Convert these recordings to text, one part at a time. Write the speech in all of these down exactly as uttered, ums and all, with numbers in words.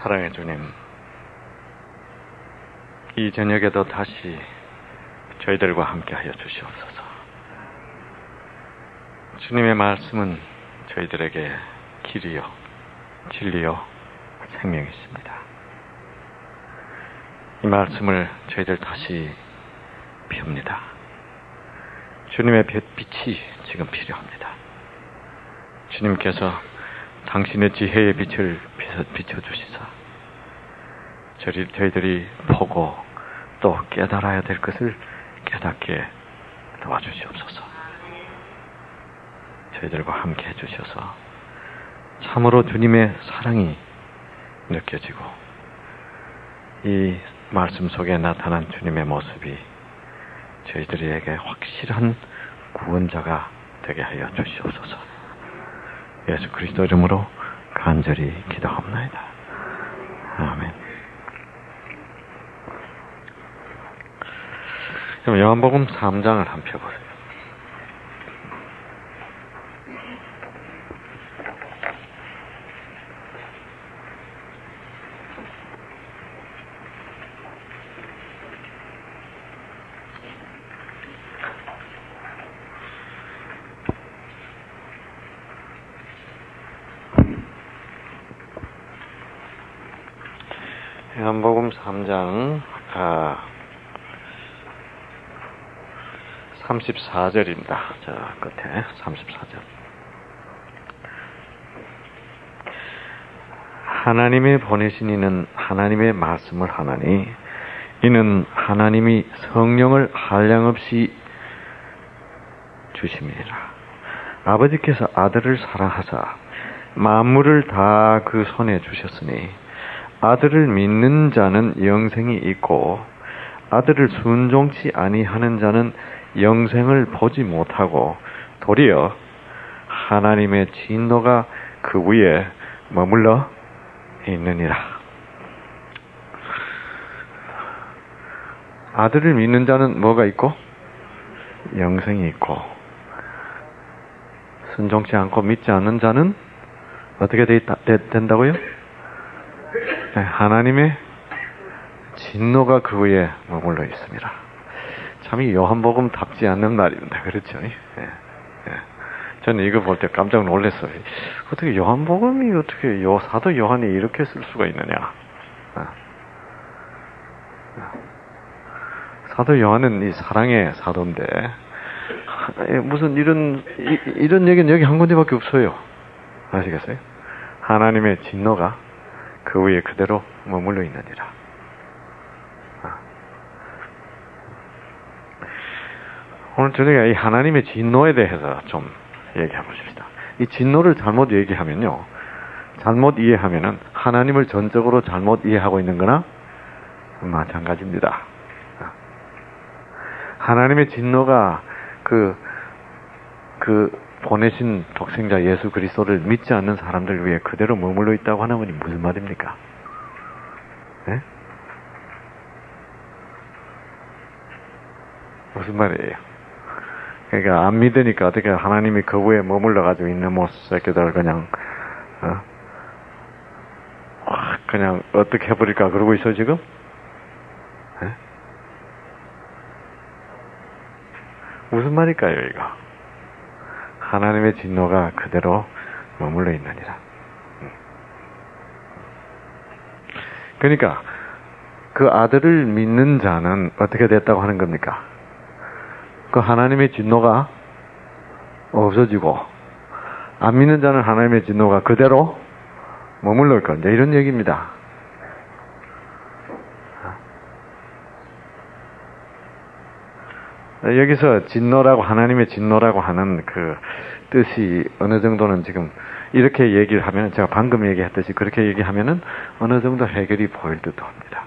사랑의 주님, 이 저녁에도 다시 저희들과 함께하여 주시옵소서. 주님의 말씀은 저희들에게 길이요, 진리요, 생명이십니다. 이 말씀을 저희들 다시 펴옵니다. 주님의 빛이 지금 필요합니다. 주님께서 당신의 지혜의 빛을 비춰주시사 저희, 저희들이 보고 또 깨달아야 될 것을 깨닫게 도와주시옵소서. 저희들과 함께 해주셔서 참으로 주님의 사랑이 느껴지고 이 말씀 속에 나타난 주님의 모습이 저희들에게 확실한 구원자가 되게 하여 주시옵소서. 예수 그리스도 이름으로 간절히 기도합니다. 아멘. 그럼 요한복음 삼 장을 한번 펴보세요. 요한복음 삼 장 아, 삼십사 절입니다. 저 끝에 삼십사 절. 하나님이 보내신 이는 하나님의 말씀을 하나니 이는 하나님이 성령을 한량없이 주심이니라. 아버지께서 아들을 사랑하사 만물을 다 그 손에 주셨으니 아들을 믿는 자는 영생이 있고 아들을 순종치 아니하는 자는 영생을 보지 못하고 도리어 하나님의 진노가 그 위에 머물러 있느니라. 아들을 믿는 자는 뭐가 있고? 영생이 있고 순종치 않고 믿지 않는 자는 어떻게 되, 되, 된다고요? 네, 하나님의 진노가 그 위에 머물러 있습니다. 참 이 요한복음답지 않는 말입니다. 그렇죠? 네, 네. 저는 이거 볼 때 깜짝 놀랐어요. 어떻게 요한복음이 어떻게 요 사도 요한이 이렇게 쓸 수가 있느냐? 사도 요한은 이 사랑의 사도인데 무슨 이런 이, 이런 얘기는 여기 한 군데밖에 없어요. 아시겠어요? 하나님의 진노가 그 위에 그대로 머물러 있느니라. 오늘 저녁에 이 하나님의 진노에 대해서 좀 얘기해 보십시다. 이 진노를 잘못 얘기하면요, 잘못 이해하면은 하나님을 전적으로 잘못 이해하고 있는 거나 마찬가지입니다. 하나님의 진노가 그, 그 보내신 독생자 예수 그리스도를 믿지 않는 사람들 위해 그대로 머물러 있다고 하는 것이 무슨 말입니까? 네? 무슨 말이에요? 그러니까 안 믿으니까 어떻게 하나님이 그 위에 머물러 가지고 있는 모 새끼들 그냥 어? 그냥 어떻게 해버릴까 그러고 있어 지금? 네? 무슨 말일까요 이거? 하나님의 진노가 그대로 머물러 있느니라. 그러니까 그 아들을 믿는 자는 어떻게 됐다고 하는 겁니까? 그 하나님의 진노가 없어지고 안 믿는 자는 하나님의 진노가 그대로 머물러 있고 이제 이런 얘기입니다. 여기서 진노라고 하나님의 진노라고 하는 그 뜻이 어느 정도는 지금 이렇게 얘기를 하면 제가 방금 얘기했듯이 그렇게 얘기하면은 어느 정도 해결이 보일 듯도 합니다.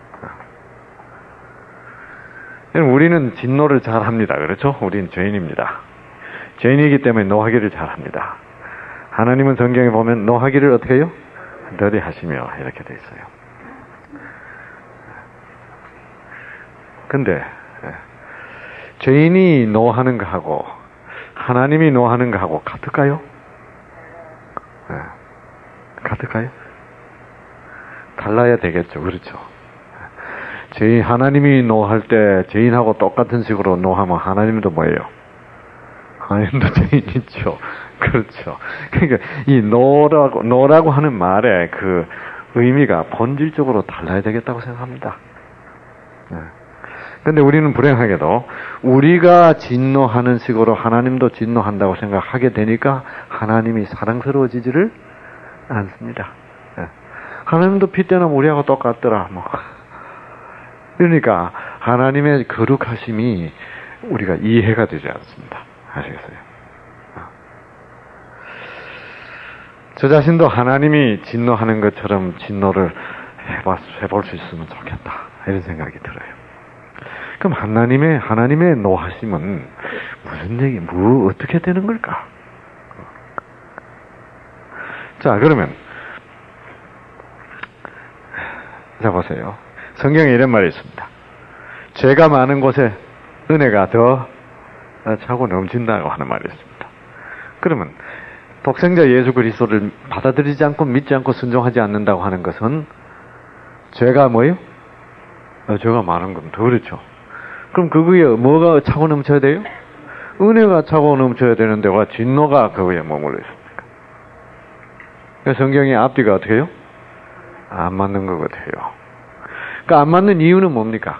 우리는 진노를 잘 합니다. 그렇죠? 우리는 죄인입니다. 죄인이기 때문에 노하기를 잘 합니다. 하나님은 성경에 보면 노하기를 어떻게 해요? 널리 하시며 이렇게 돼 있어요. 근데 죄인이 노하는 거하고 하나님이 노하는 거하고 같을까요? 네. 같을까요? 달라야 되겠죠. 그렇죠. 죄인, 하나님이 노할 때 죄인하고 똑같은 식으로 노하면 하나님도 뭐예요? 하나님도 죄인이죠. 그렇죠. 그러니까 이 노라고, 노라고 하는 말의 그 의미가 본질적으로 달라야 되겠다고 생각합니다. 네. 근데 우리는 불행하게도 우리가 진노하는 식으로 하나님도 진노한다고 생각하게 되니까 하나님이 사랑스러워지지를 않습니다. 네. 하나님도 피 때는 우리하고 똑같더라. 뭐. 그러니까 하나님의 거룩하심이 우리가 이해가 되지 않습니다. 아시겠어요? 저 자신도 하나님이 진노하는 것처럼 진노를 해봤, 해볼 수 있으면 좋겠다. 이런 생각이 들어요. 그럼 하나님의, 하나님의 노하심은 무슨 얘기, 뭐, 어떻게 되는 걸까? 자, 그러면, 자, 보세요. 성경에 이런 말이 있습니다. 죄가 많은 곳에 은혜가 더 차고 넘친다고 하는 말이 있습니다. 그러면, 독생자 예수 그리스도를 받아들이지 않고 믿지 않고 순종하지 않는다고 하는 것은 죄가 뭐예요? 죄가 많은 겁니다. 그렇죠. 그럼 그거에 뭐가 차고 넘쳐야 돼요? 은혜가 차고 넘쳐야 되는데 와 진노가 그거에 머물러 있습니까? 그래서 성경의 앞뒤가 어떻게 해요? 안 맞는 것 같아요. 그러니까 안 맞는 이유는 뭡니까?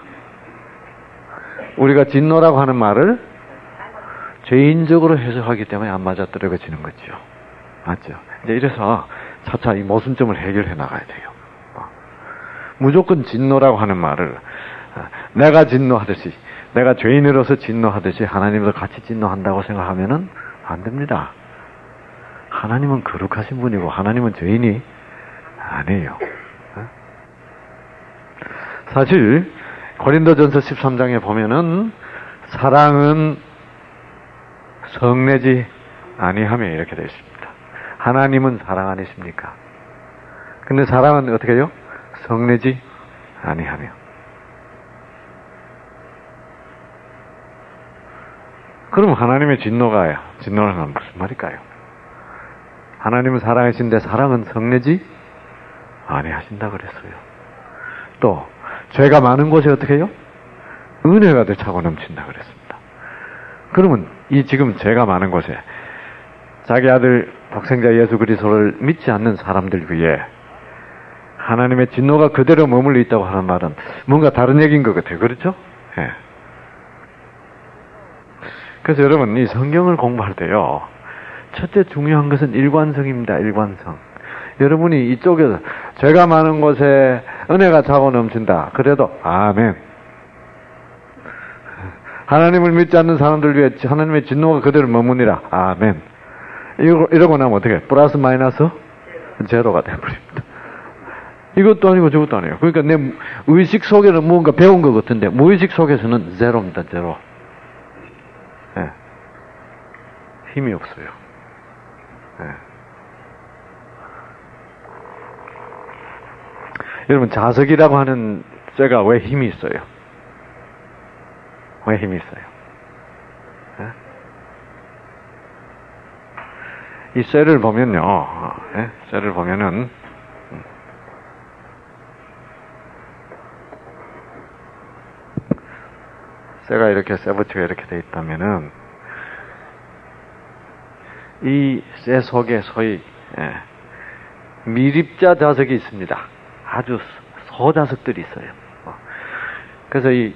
우리가 진노라고 하는 말을 죄인적으로 해석하기 때문에 안 맞아떨어지는 거죠. 맞죠? 이제 이래서 차차 이 모순점을 해결해 나가야 돼요. 무조건 진노라고 하는 말을 내가 진노하듯이, 내가 죄인으로서 진노하듯이 하나님도 같이 진노한다고 생각하면은 안 됩니다. 하나님은 거룩하신 분이고 하나님은 죄인이 아니에요. 사실 고린도전서 십삼 장에 보면은 사랑은 성내지 아니하며 이렇게 되어 있습니다. 하나님은 사랑 아니십니까? 근데 사랑은 어떻게 해요? 성내지 아니하며. 그럼 하나님의 진노가 진노는 무슨 말일까요? 하나님은 사랑하신데 사랑은 성내지 아니하신다 그랬어요. 또 죄가 많은 곳에 어떻게 해요? 은혜가 되차고 넘친다 그랬습니다. 그러면 이 지금 죄가 많은 곳에 자기 아들 독생자 예수 그리스도를 믿지 않는 사람들 위해 하나님의 진노가 그대로 머물러 있다고 하는 말은 뭔가 다른 얘기인 것 같아요. 그렇죠? 예. 그래서 여러분 이 성경을 공부할 때요. 첫째 중요한 것은 일관성입니다. 일관성. 여러분이 이쪽에서 죄가 많은 곳에 은혜가 차고 넘친다. 그래도 아멘. 하나님을 믿지 않는 사람들 위해 하나님의 진노가 그대로 머무니라. 아멘. 이러, 이러고 나면 어떻게 해요? 플러스 마이너스 제로가 되어버립니다. 이것도 아니고 저것도 아니에요. 그러니까 내 의식 속에는 뭔가 배운 것 같은데 무의식 속에서는 제로입니다. 제로. 네. 힘이 없어요. 네. 여러분 자석이라고 하는 쇠가 왜 힘이 있어요? 왜 힘이 있어요? 네? 이 쇠를 보면요, 네? 쇠를 보면은 쇠가 이렇게 쇠붙이가 이렇게 돼 있다면은 이 쇠 속에 소위 예, 미립자 자석이 있습니다. 아주 소자석들이 있어요. 그래서 이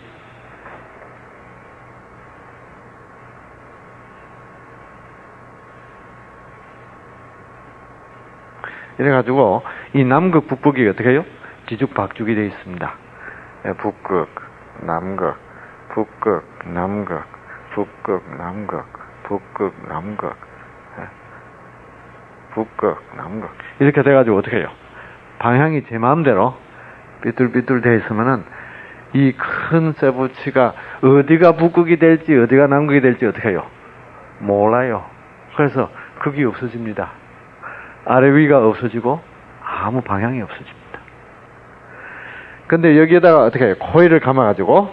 이래가지고 이 남극 북극이 어떻게 해요? 뒤죽박죽이 되어 있습니다. 예, 북극, 남극, 북극, 남극, 북극, 남극, 북극, 남극, 예. 북극, 남극 이렇게 돼가지고 어떻게 해요? 방향이 제 마음대로 삐뚤삐뚤 돼 있으면은 이 큰 쇠붙이가 어디가 북극이 될지 어디가 남극이 될지 어떻게 해요? 몰라요. 그래서 극이 없어집니다. 아래 위가 없어지고 아무 방향이 없어집니다. 근데 여기에다가 어떻게 해요? 코일을 감아가지고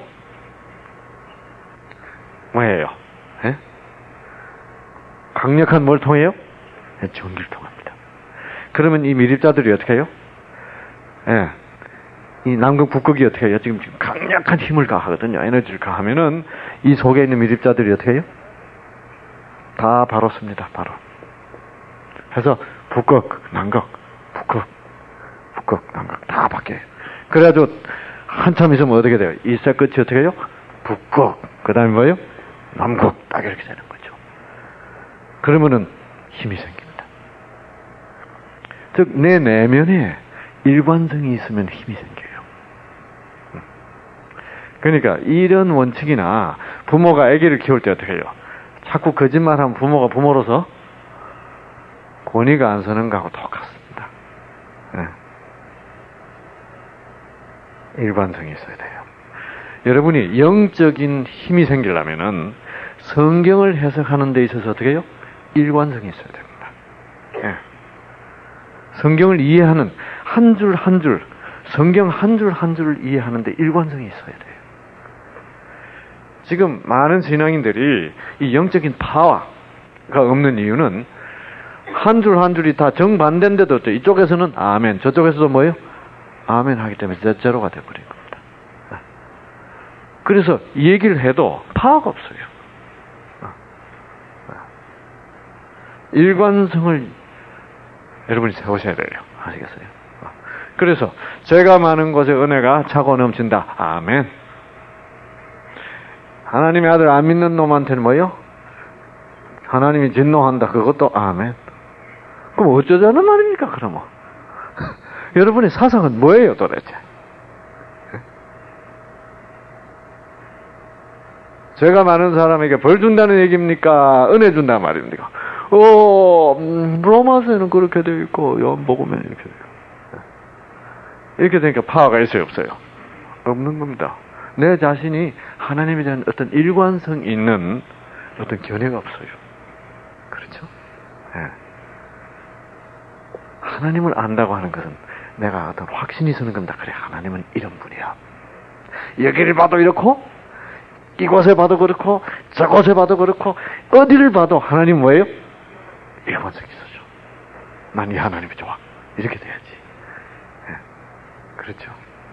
뭐예요? 예? 강력한 뭘 통해요? 예, 전기를 통합니다. 그러면 이 미립자들이 어떻게 해요? 예, 이 남극, 북극이 어떻게 해요? 지금 강력한 힘을 가하거든요. 에너지를 가하면은 이 속에 있는 미립자들이 어떻게 해요? 다 바로 씁니다. 바로. 그래서 북극, 남극, 북극, 북극, 남극 다 바뀌어요. 그래가지고 한참 있으면 어떻게 돼요? 이 쇠 끝이 어떻게 해요? 북극, 그 다음에 뭐예요? 남극, 딱 이렇게 되는 거죠. 그러면은 힘이 생깁니다. 즉, 내 내면에 일관성이 있으면 힘이 생겨요. 그러니까 이런 원칙이나 부모가 아기를 키울 때 어떻게 해요? 자꾸 거짓말하면 부모가 부모로서 권위가 안 서는 거하고 똑같습니다. 네. 일관성이 있어야 돼요. 여러분이 영적인 힘이 생기려면은 성경을 해석하는 데 있어서 어떻게 해요? 일관성이 있어야 됩니다. 네. 성경을 이해하는 한 줄 한 줄, 성경 한 줄 한 줄을 이해하는데 일관성이 있어야 돼요. 지금 많은 신앙인들이 이 영적인 파워가 없는 이유는 한 줄 한 줄이 다 정반대인데도 이쪽에서는 아멘, 저쪽에서도 뭐예요? 아멘 하기 때문에 제로가 되어버린 겁니다. 그래서 이 얘기를 해도 파워가 없어요. 일관성을 여러분이 세우셔야 돼요. 아시겠어요? 그래서 죄가 많은 곳에 은혜가 차고 넘친다. 아멘. 하나님의 아들 안 믿는 놈한테는 뭐예요? 하나님이 진노한다. 그것도 아멘. 그럼 어쩌자는 말입니까, 그러면? 여러분의 사상은 뭐예요, 도대체? 죄가 많은 사람에게 벌 준다는 얘기입니까? 은혜 준다는 말입니까? 어, 음, 로마서에는 그렇게 되어 있고, 요한복음에는 이렇게 되어 있고. 이렇게 되니까 파워가 있어요, 없어요? 없는 겁니다. 내 자신이 하나님에 대한 어떤 일관성 있는 어떤 견해가 없어요. 그렇죠? 네. 하나님을 안다고 하는 것은 내가 어떤 확신이 서는 겁니다. 그래, 하나님은 이런 분이야. 여기를 봐도 이렇고, 이곳에 봐도 그렇고, 저곳에 봐도 그렇고, 어디를 봐도 하나님 뭐예요? 일관성이 있어죠. 난 이 하나님이 좋아. 이렇게 돼야지. 네. 그렇죠?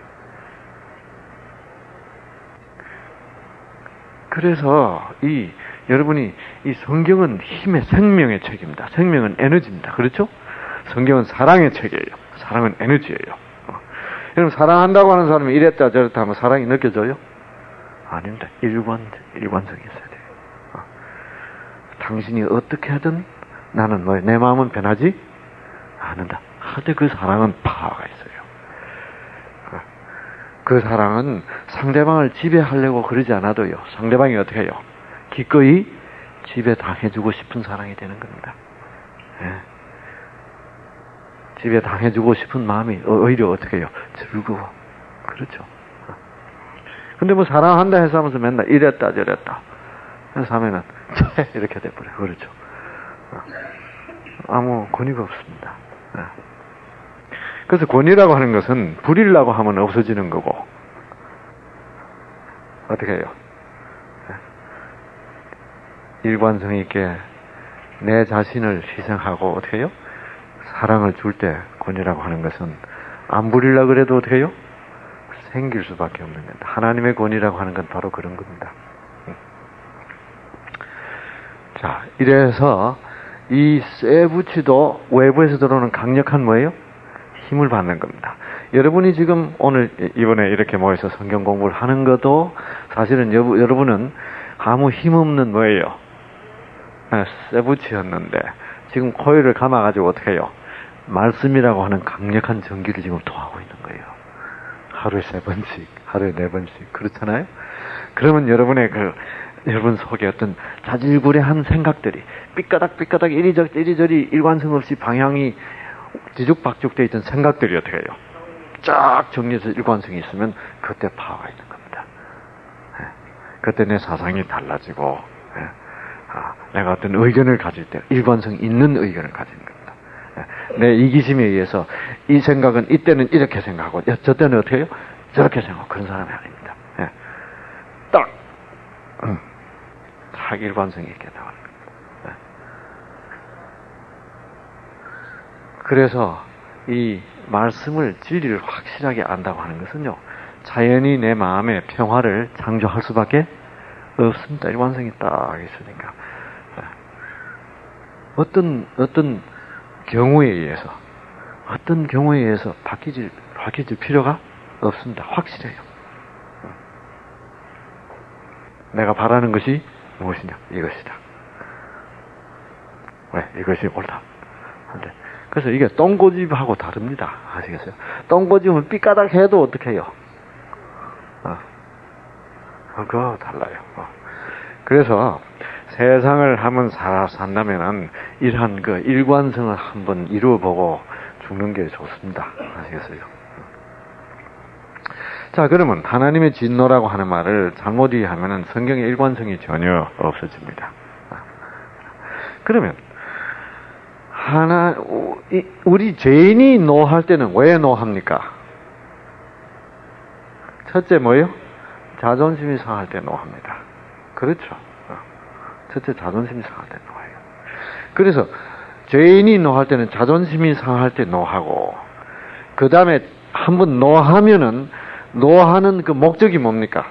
그래서 이 여러분이 이 성경은 힘의 생명의 책입니다. 생명은 에너지입니다. 그렇죠? 성경은 사랑의 책이에요. 사랑은 에너지예요. 어. 여러분 사랑한다고 하는 사람이 이랬다 저랬다 하면 사랑이 느껴져요? 아닙니다. 일관 일관성이 있어야 돼요. 어. 당신이 어떻게 하든 나는 뭐 내 마음은 변하지 않는다. 하되 그 사랑은 파워가 있어요. 그 사랑은 상대방을 지배하려고 그러지 않아도요. 상대방이 어떻게 해요? 기꺼이 지배당해주고 싶은 사랑이 되는 겁니다. 예. 지배당해주고 싶은 마음이 오히려 어떻게 해요? 즐거워. 그렇죠. 근데 뭐 사랑한다 해서 하면서 맨날 이랬다 저랬다 해서 하면은 이렇게 돼버려요. 그렇죠. 아무 권위가 없습니다. 예. 그래서 권위라고 하는 것은 부리려고 하면 없어지는 거고 어떻게 해요? 일관성 있게 내 자신을 희생하고 어떻게 해요? 사랑을 줄 때 권위라고 하는 것은 안 부리려고 그래도 어떻게 해요? 생길 수밖에 없는 겁니다. 하나님의 권위라고 하는 건 바로 그런 겁니다. 자, 이래서 이 쇠붙이도 외부에서 들어오는 강력한 뭐예요? 힘을 받는 겁니다. 여러분이 지금 오늘 이번에 이렇게 모여서 성경 공부를 하는 것도 사실은 여부, 여러분은 아무 힘없는 뭐예요? 쇠붙이였는데 지금 코일을 감아가지고 어떻게 해요? 말씀이라고 하는 강력한 전기를 지금 통하고 있는 거예요. 하루에 세 번씩, 하루에 네 번씩 그렇잖아요? 그러면 여러분의 그 여러분 속에 어떤 자질구레한 생각들이 삐까닥 삐까닥 이리저리 이리저리 일관성 없이 방향이 뒤죽박죽되어 있던 생각들이 어떻게 해요? 쫙 정리해서 일관성이 있으면 그때 파워가 있는 겁니다. 네. 그때 내 사상이 달라지고 네. 아, 내가 어떤 의견을 가질 때 일관성 있는 의견을 가지는 겁니다. 네. 내 이기심에 의해서 이 생각은 이때는 이렇게 생각하고 저 때는 어떻게 해요? 저렇게 생각하고 그런 사람이 아닙니다. 네. 딱 음. 딱 일관성이 있게 나오는 겁니다. 네. 그래서 이 말씀을 진리를 확실하게 안다고 하는 것은요, 자연히 내 마음의 평화를 창조할 수밖에 없습니다. 일관성이 딱 있으니까. 어떤, 어떤 경우에 의해서, 어떤 경우에 의해서 바뀌질, 바뀌질 필요가 없습니다. 확실해요. 내가 바라는 것이 무엇이냐? 이것이다. 왜? 이것이 옳다. 그래서 이게 똥고집하고 다릅니다. 아시겠어요? 똥고집은 삐까닥 해도 어떻게 해요? 어. 그거 달라요. 어. 그래서 세상을 한번 살아 산다면은 이러한 그 일관성을 한번 이루어보고 죽는 게 좋습니다. 아시겠어요? 자, 그러면 하나님의 진노라고 하는 말을 잘못 이해하면은 성경의 일관성이 전혀 없어집니다. 그러면 하나 우리 죄인이 노할 때는 왜 노합니까? 첫째 뭐예요? 자존심이 상할 때 노합니다. 그렇죠. 첫째 자존심이 상할 때 노해요. 그래서 죄인이 노할 때는 자존심이 상할 때 노하고, 그 다음에 한번 노하면은 노하는 그 목적이 뭡니까?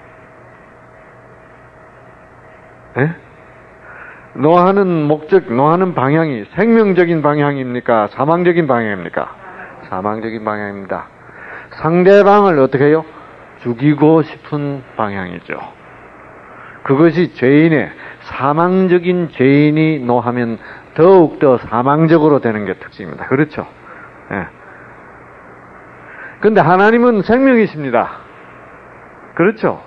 예? 노하는 목적, 노하는 방향이 생명적인 방향입니까? 사망적인 방향입니까? 사망적인 방향입니다. 상대방을 어떻게 해요? 죽이고 싶은 방향이죠. 그것이 죄인의 사망적인 죄인이 노하면 더욱더 사망적으로 되는 게 특징입니다. 그렇죠? 예. 근데 하나님은 생명이십니다. 그렇죠?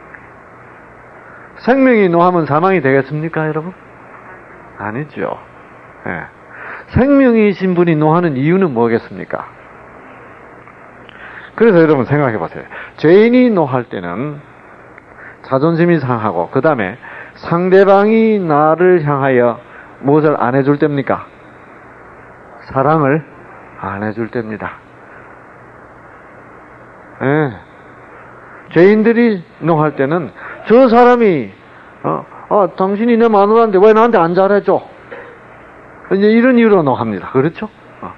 생명이 노하면 사망이 되겠습니까, 여러분? 아니죠. 예. 생명이신 분이 노하는 이유는 뭐겠습니까? 그래서 여러분 생각해 보세요. 죄인이 노할 때는 자존심이 상하고, 그 다음에 상대방이 나를 향하여 무엇을 안 해줄 때입니까? 사랑을 안 해줄 때입니다. 예. 죄인들이 노할 때는 저 사람이 어, 어 당신이 내 마누라인데 왜 나한테 안 잘해줘? 이제 이런 이유로 노합니다. 그렇죠? 어.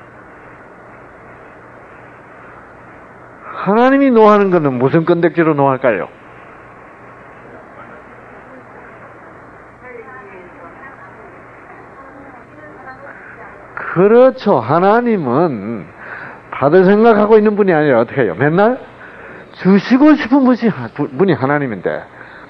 하나님이 노하는 것은 무슨 건덕지로 노할까요? 그렇죠. 하나님은 받을 생각하고 있는 분이 아니라 어떻게 해요? 맨날 주시고 싶은 분이, 분이 하나님인데,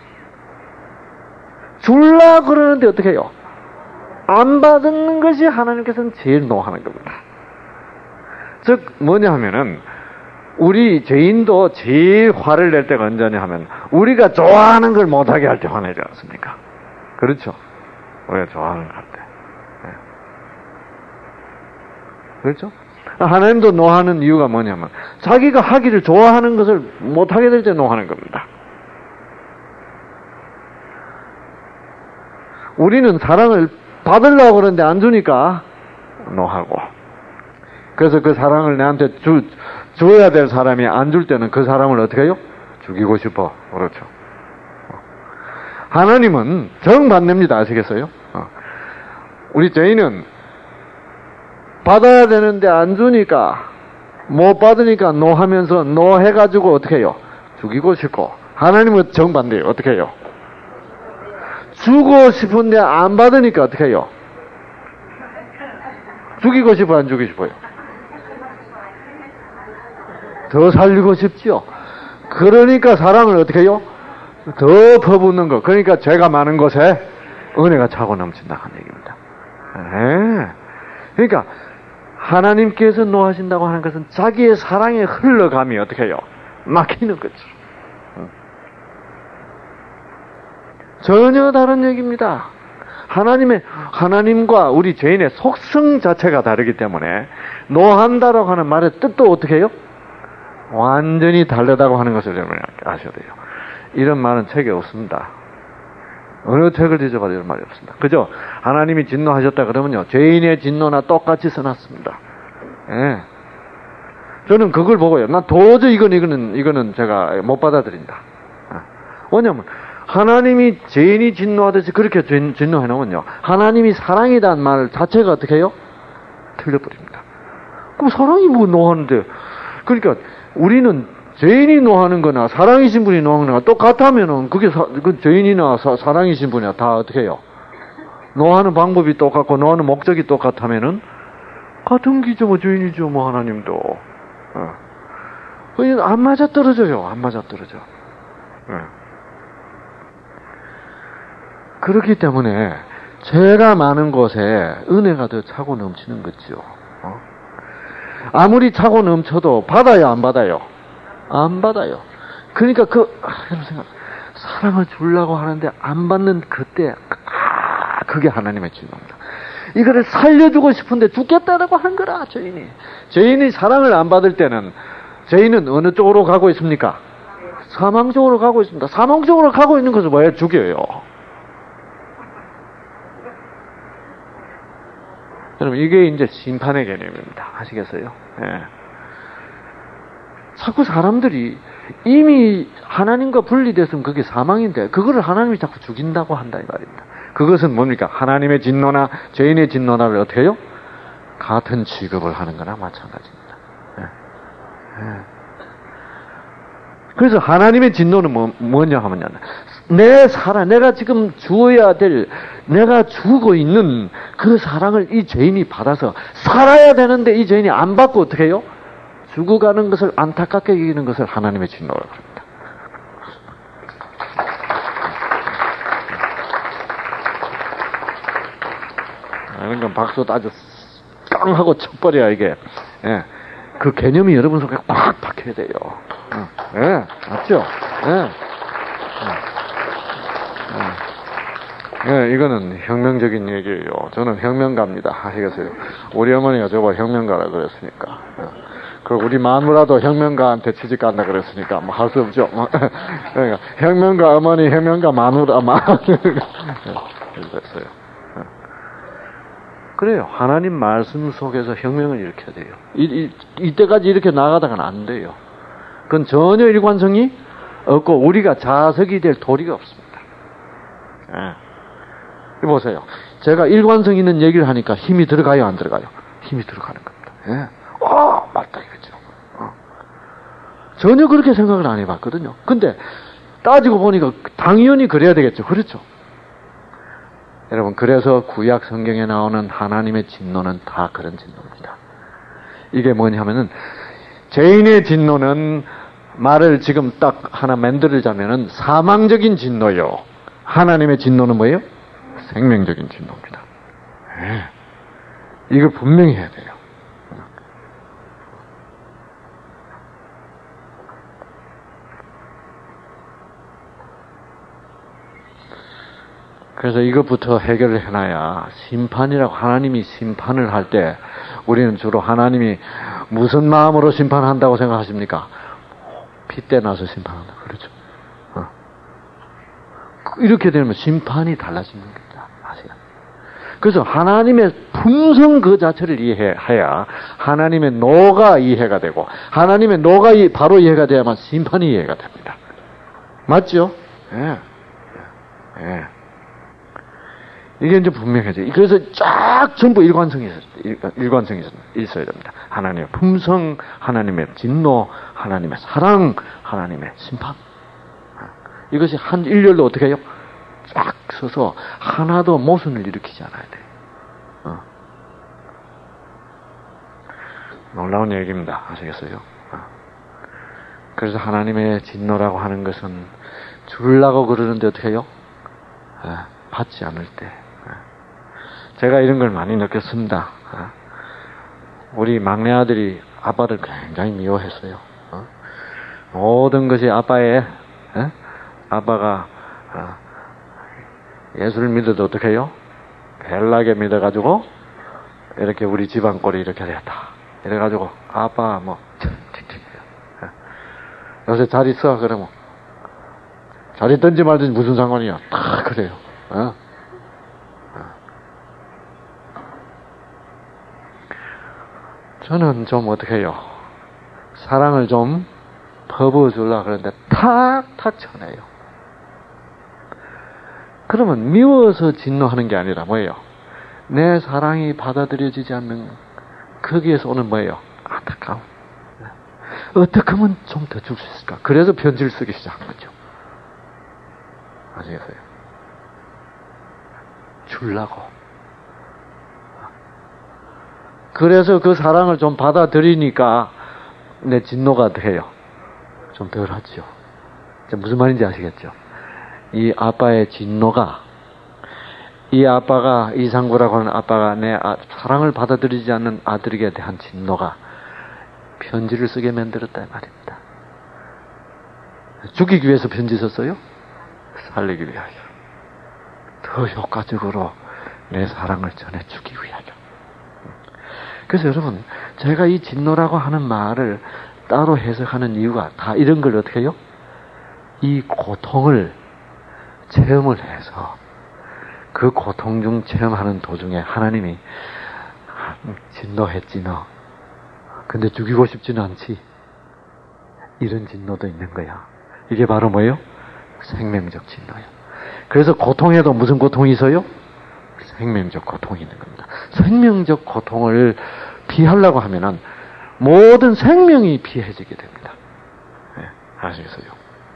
줄라 그러는데 어떻게 해요? 안 받는 것이 하나님께서는 제일 노하는 겁니다. 즉, 뭐냐 하면은, 우리 죄인도 제일 화를 낼 때가 언제냐 하면, 우리가 좋아하는 걸 못하게 할 때 화내지 않습니까? 그렇죠? 우리가 좋아하는 걸 할 때. 네. 그렇죠? 하나님도 노하는 이유가 뭐냐면 자기가 하기를 좋아하는 것을 못하게 될 때 노하는 겁니다. 우리는 사랑을 받으려고 그러는데 안 주니까 노하고, 그래서 그 사랑을 내한테 주, 줘야 될 사람이 안 줄 때는 그 사람을 어떻게 해요? 죽이고 싶어. 그렇죠. 하나님은 정반대입니다. 아시겠어요? 우리 죄인은 받아야 되는데 안 주니까, 못 받으니까 노하면서 노해가지고 어떻게 해요? 죽이고 싶고, 하나님은 정반대예요. 어떻게 해요? 주고 싶은데 안 받으니까 어떻게 해요? 죽이고 싶어, 안 죽이고 싶어요? 더 살리고 싶지요. 그러니까 사랑을 어떻게 해요? 더 퍼붓는 거. 그러니까 죄가 많은 곳에 은혜가 차고 넘친다는 얘기입니다. 네. 그러니까 하나님께서 노하신다고 하는 것은 자기의 사랑의 흘러감이 어떻게 해요? 막히는 거죠. 전혀 다른 얘기입니다. 하나님의, 하나님과 우리 죄인의 속성 자체가 다르기 때문에 노한다라고 하는 말의 뜻도 어떻게 해요? 완전히 다르다고 하는 것을 여러분이 아셔야 돼요. 이런 말은 책에 없습니다. 어느 책을 뒤져봐도 이런 말이 없습니다. 그죠? 하나님이 진노하셨다 그러면요, 죄인의 진노나 똑같이 써놨습니다. 예. 저는 그걸 보고요, 난 도저히 이건, 이거는, 이거는 제가 못 받아들인다. 왜냐면, 하나님이 죄인이 진노하듯이 그렇게 진노해 놓으면요, 하나님이 사랑이라는 말 자체가 어떻게 해요? 틀려버립니다. 그럼 사랑이 뭐 노하는데? 그러니까 우리는 죄인이 노하는 거나 사랑이신 분이 노하는 거나 똑같다면은 그게 사, 그 죄인이나 사, 사랑이신 분이나 다 어떻게 해요? 노하는 방법이 똑같고 노하는 목적이 똑같다면은 같은 기죠, 뭐 죄인이죠, 뭐 하나님도. 어. 안 맞아 떨어져요. 안 맞아 떨어져. 어. 그렇기 때문에 죄가 많은 곳에 은혜가 더 차고 넘치는 거죠. 어? 아무리 차고 넘쳐도 받아요, 안 받아요? 안 받아요. 그러니까 그 아, 생각, 사랑을 주려고 하는데 안 받는 그때 아, 그게 하나님의 진노입니다. 이거를 살려주고 싶은데 죽겠다라고 한 거라, 죄인이. 죄인이 사랑을 안 받을 때는 죄인은 어느 쪽으로 가고 있습니까? 사망 쪽으로 가고 있습니다. 사망 쪽으로 가고 있는 것을 왜 죽여요? 여러분, 이게 이제 심판의 개념입니다. 아시겠어요? 예. 자꾸 사람들이 이미 하나님과 분리됐으면 그게 사망인데, 그거를 하나님이 자꾸 죽인다고 한다, 이 말입니다. 그것은 뭡니까? 하나님의 진노나 죄인의 진노나를 어떻게 해요? 같은 취급을 하는 거나 마찬가지입니다. 예. 예. 그래서 하나님의 진노는 뭐, 뭐냐 하면요. 내 사랑, 내가 지금 주어야 될, 내가 주고 있는 그 사랑을 이 죄인이 받아서 살아야 되는데 이 죄인이 안 받고 어떻게 해요? 죽어가는 것을 안타깝게 여기는 것을 하나님의 진노라고 합니다. 이런 건 박수 아주 깡 하고 쳐버려야 이게. 예. 그 개념이 여러분 속에 꽉 박혀야 돼요. 예, 네, 맞죠? 예. 네. 예, 네, 이거는 혁명적인 얘기예요. 저는 혁명가입니다. 아시겠어요? 우리 어머니가 저거 혁명가라 그랬으니까. 예. 그리고 우리 마누라도 혁명가한테 취직 간다 그랬으니까 뭐 할 수 없죠. 그러니까 혁명가 어머니, 혁명가 마누라, 마누라. 그랬어요. 예. 그래요. 하나님 말씀 속에서 혁명을 일으켜야 돼요. 이, 이, 이때까지 이렇게 나가다가는 안 돼요. 그건 전혀 일관성이 없고 우리가 자석이 될 도리가 없습니다. 예. 보세요. 제가 일관성 있는 얘기를 하니까 힘이 들어가요, 안 들어가요? 힘이 들어가는 겁니다. 예. 어, 맞다 이거죠. 어. 전혀 그렇게 생각을 안 해봤거든요. 근데 따지고 보니까 당연히 그래야 되겠죠. 그렇죠? 여러분, 그래서 구약 성경에 나오는 하나님의 진노는 다 그런 진노입니다. 이게 뭐냐면은 죄인의 진노는 말을 지금 딱 하나 만들자면은 사망적인 진노요. 하나님의 진노는 뭐예요? 생명적인 진노입니다. 네. 이걸 분명히 해야 돼요. 그래서 이것부터 해결을 해놔야 심판이라고 하나님이 심판을 할 때 우리는 주로 하나님이 무슨 마음으로 심판한다고 생각하십니까? 핏대 나서 심판한다. 그렇죠. 어. 이렇게 되면 심판이 달라지는 겁니다. 아시죠? 그래서 하나님의 품성 그 자체를 이해해야 하나님의 노가 이해가 되고 하나님의 노가 바로 이해가 돼야만 심판이 이해가 됩니다. 맞죠? 예. 예. 이게 이제 분명해져요. 그래서 쫙 전부 일관성이, 일관성이 있어야 됩니다. 하나님의 품성, 하나님의 진노, 하나님의 사랑, 하나님의 심판. 이것이 한 일렬로 어떻게 해요? 쫙 서서 하나도 모순을 일으키지 않아야 돼요. 어. 놀라운 얘기입니다. 아시겠어요? 어. 그래서 하나님의 진노라고 하는 것은 주려고 그러는데 어떻게 해요? 어. 받지 않을 때. 제가 이런 걸 많이 느꼈습니다. 우리 막내 아들이 아빠를 굉장히 미워했어요. 모든 것이 아빠의, 아빠가 예수를 믿어도 어떻게 해요? 벨나게 믿어가지고 이렇게 우리 집안 꼴이 이렇게 됐다. 이래가지고 아빠 뭐 요새 잘 있어? 그러면 잘 있든지 말든지 무슨 상관이야? 다 그래요. 어? 저는 좀 어떻게 해요? 사랑을 좀 퍼부어주려고 그러는데 탁탁 쳐내요. 그러면 미워서 진노하는 게 아니라 뭐예요? 내 사랑이 받아들여지지 않는 거기에서 오는 뭐예요? 가까워. 어떻게 하면 좀 더 줄 수 있을까? 그래서 편지를 쓰기 시작한 거죠. 아시겠어요? 주려고. 그래서 그 사랑을 좀 받아들이니까 내 진노가 돼요. 좀 덜하죠. 무슨 말인지 아시겠죠? 이 아빠의 진노가, 이 아빠가, 이상구라고 하는 아빠가 내 아, 사랑을 받아들이지 않는 아들에게 대한 진노가 편지를 쓰게 만들었다 말입니다. 죽이기 위해서 편지 썼어요? 살리기 위하여. 더 효과적으로 내 사랑을 전해주기 위하여. 그래서 여러분, 제가 이 진노라고 하는 말을 따로 해석하는 이유가 다 이런 걸 어떻게 해요? 이 고통을 체험을 해서 그 고통 중 체험하는 도중에 하나님이 진노했지 너. 근데 죽이고 싶지는 않지. 이런 진노도 있는 거야. 이게 바로 뭐예요? 생명적 진노예요. 그래서 고통에도 무슨 고통이 있어요? 생명적 고통이 있는 겁니다. 생명적 고통을 피하려고 하면은 모든 생명이 피해지게 됩니다. 네, 아시겠어요?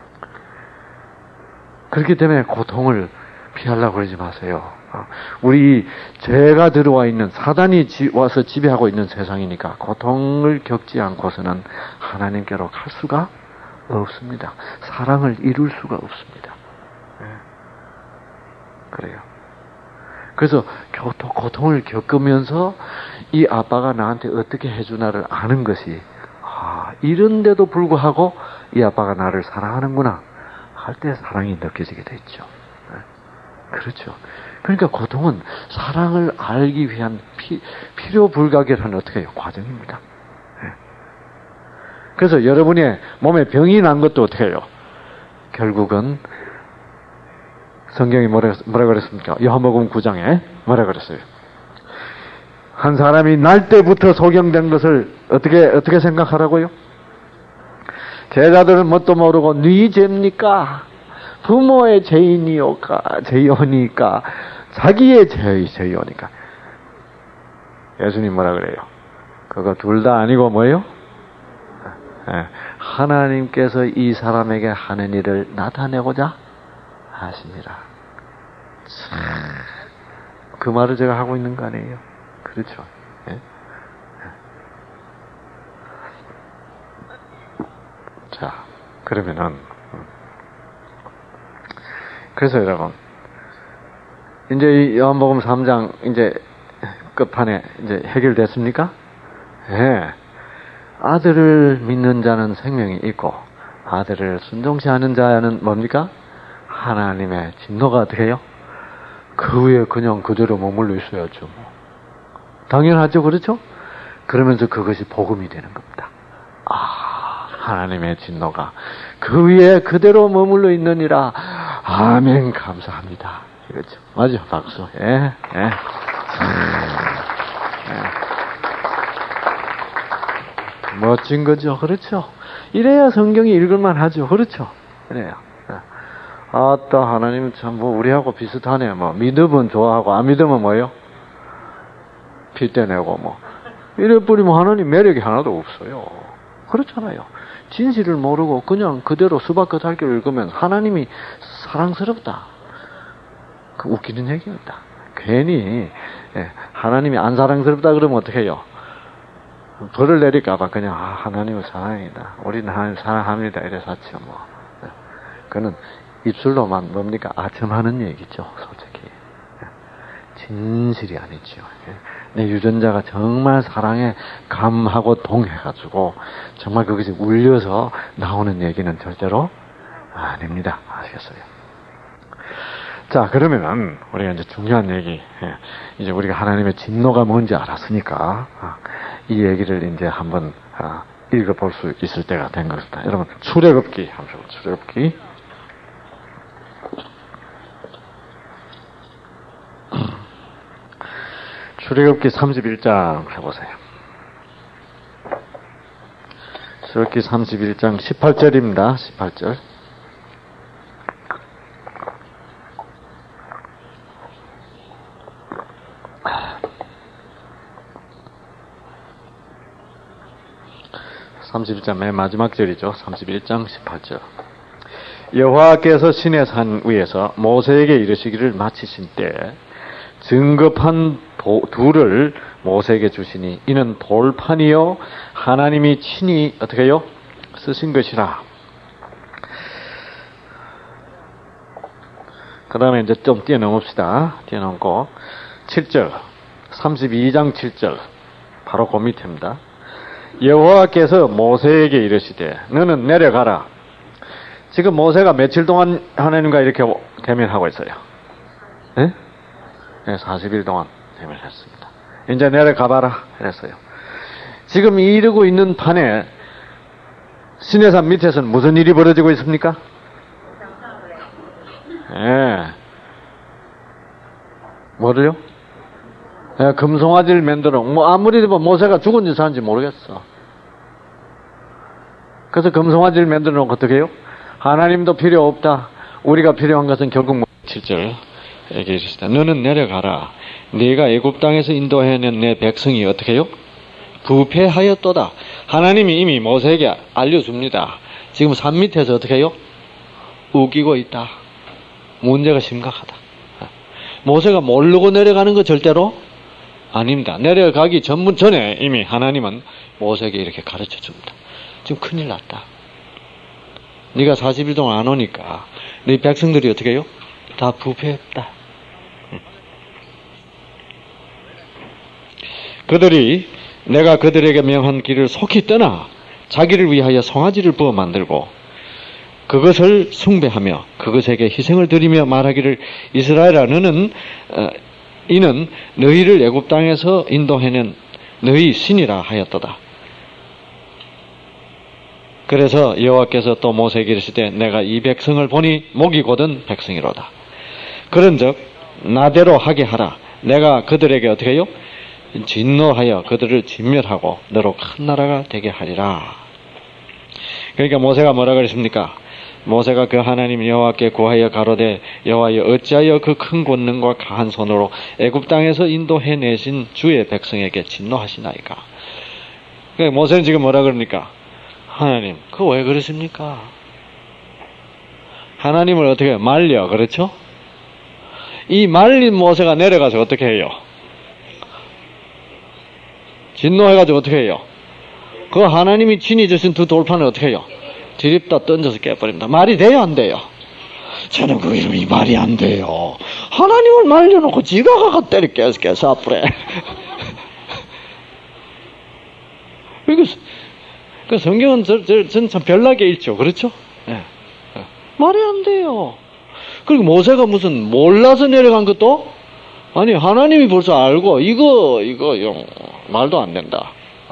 그렇기 때문에 고통을 피하려고 그러지 마세요. 우리 죄가 들어와 있는, 사단이 와서 지배하고 있는 세상이니까 고통을 겪지 않고서는 하나님께로 갈 수가 없습니다. 사랑을 이룰 수가 없습니다. 네. 그래요. 그래서 고통을 겪으면서 이 아빠가 나한테 어떻게 해주나를 아는 것이, 아, 이런데도 불구하고 이 아빠가 나를 사랑하는구나 할 때 사랑이 느껴지게 되죠. 그렇죠. 그러니까 고통은 사랑을 알기 위한 피, 필요 불가결한 어떻게 해요? 과정입니다. 그래서 여러분의 몸에 병이 난 것도 어떻게 해요? 결국은 성경이 뭐라, 뭐라 그랬습니까? 요한복음 구 장에 뭐라 그랬어요? 한 사람이 날 때부터 소경된 것을 어떻게, 어떻게 생각하라고요? 제자들은 뭣도 모르고, 네 죄입니까? 부모의 죄인이오까, 죄이오니까, 자기의 죄의 죄이오니까. 예수님 뭐라 그래요? 그거 둘 다 아니고 뭐예요? 네. 하나님께서 이 사람에게 하는 일을 나타내고자 하십니다. 참, 그 말을 제가 하고 있는 거 아니에요? 그렇죠. 네? 자, 그러면은, 그래서 여러분, 이제 요한복음 삼 장, 이제 끝판에 이제 해결됐습니까? 예. 네. 아들을 믿는 자는 생명이 있고, 아들을 순종치 않은 자는 뭡니까? 하나님의 진노가 어떻게 해요? 그 위에 그냥 그대로 머물러 있어야죠. 뭐. 당연하죠, 그렇죠? 그러면서 그것이 복음이 되는 겁니다. 아, 하나님의 진노가 그 위에 그대로 머물러 있느니라. 아멘, 감사합니다. 이거죠. 맞죠? 박수. 예, 예. 음, 예. 멋진 거죠. 그렇죠? 이래야 성경이 읽을만 하죠. 그렇죠? 그래요. 아따, 하나님은 참, 뭐, 우리하고 비슷하네요. 뭐, 믿으면 좋아하고, 안 믿으면 뭐예요? 핏대내고, 뭐. 이래 뿌리면 하나님 매력이 하나도 없어요. 그렇잖아요. 진실을 모르고 그냥 그대로 수박 겉핥기를 읽으면 하나님이 사랑스럽다. 그 웃기는 얘기입니다. 괜히, 예, 하나님이 안 사랑스럽다 그러면 어떻게 해요? 벌을 내릴까봐 그냥, 아, 하나님은 사랑이다. 우리는 하나님 사랑합니다. 이래서 하죠, 뭐. 그는 입술로만 뭡니까? 아첨하는 얘기죠, 솔직히. 진실이 아니죠. 내 유전자가 정말 사랑에 감하고 동해가지고, 정말 그것이 울려서 나오는 얘기는 절대로 아닙니다. 아시겠어요? 자, 그러면은, 우리가 이제 중요한 얘기, 이제 우리가 하나님의 진노가 뭔지 알았으니까, 이 얘기를 이제 한번 읽어볼 수 있을 때가 된 것이다. 여러분, 출애굽기, 한번 출애굽기. 출애굽기 삼십일 장 해보세요. 출애굽기 삼십일 장 십팔 절입니다. 십팔 절. 삼십일 장 맨 마지막 절이죠. 삼십일 장 십팔 절. 여호와께서 시내 산 위에서 모세에게 이르시기를 마치신 때 증거판 도, 둘을 모세에게 주시니 이는 돌판이요 하나님이 친히 어떻게 해요? 쓰신 것이라. 그 다음에 이제 좀 뛰어넘읍시다. 뛰어넘고 칠 절, 삼십이 장 칠 절, 바로 그 밑입니다. 여호와께서 모세에게 이르시되 너는 내려가라. 지금 모세가 며칠 동안 하나님과 이렇게 대면하고 있어요? 네? 네, 사십 일 동안 대면했습니다. 이제 내려가봐라 그랬어요. 지금 이르고 있는 판에 시내산 밑에서는 무슨 일이 벌어지고 있습니까? 예. 뭐를요? 예, 금송아지를 만들어. 뭐 아무리 모세가 죽은지 사는지 모르겠어. 그래서 금송아지를 만들어 놓고 어떻게 해요? 하나님도 필요 없다. 우리가 필요한 것은 결국 칠 절 얘기했습니다. 너는 내려가라. 네가 애굽 땅에서 인도해낸 내 백성이 어떻게 해요? 부패하였도다. 하나님이 이미 모세에게 알려줍니다. 지금 산 밑에서 어떻게 해요? 우기고 있다. 문제가 심각하다. 모세가 모르고 내려가는 거 절대로 아닙니다. 내려가기 전 전에 이미 하나님은 모세에게 이렇게 가르쳐 줍니다. 지금 큰일 났다. 네가 사십 일 동안 안 오니까 네 백성들이 어떻게 해요? 다 부패했다. 그들이 내가 그들에게 명한 길을 속히 떠나 자기를 위하여 송아지를 부어 만들고 그것을 숭배하며 그것에게 희생을 드리며 말하기를 이스라엘아 너는 어, 이는 너희를 애굽 땅에서 인도해낸 너희 신이라 하였도다. 그래서 여호와께서 또 모세에게 이르시되 내가 이 백성을 보니 목이 곧은 백성이로다. 그런즉 나대로 하게 하라. 내가 그들에게 어떻게 해요? 진노하여 그들을 진멸하고 너로 큰 나라가 되게 하리라. 그러니까 모세가 뭐라 그랬습니까? 모세가 그 하나님 여호와께 구하여 가로되 여호와여 어찌하여 그 큰 권능과 강한 손으로 애굽 땅에서 인도해내신 주의 백성에게 진노하시나이까. 그러니까 모세는 지금 뭐라 그럽니까? 하나님 그거 왜 그러십니까? 하나님을 어떻게 해요? 말려. 그렇죠? 이 말린 모세가 내려가서 어떻게 해요? 진노해가지고 어떻게 해요? 그 하나님이 친히 주신 두 돌판을 어떻게 해요? 드립다 던져서 깨버립니다. 말이 돼요? 안 돼요? 저는 그 이름이 말이 안 돼요. 하나님을 말려놓고 지가 가가 때려 깨서 깨서 아프래. 그 성경은 저, 저, 저는 참 별나게 읽죠. 그렇죠? 네. 말이 안 돼요. 그리고 모세가 무슨 몰라서 내려간 것도 아니 하나님이 벌써 알고 이거 이거 용 말도 안 된다.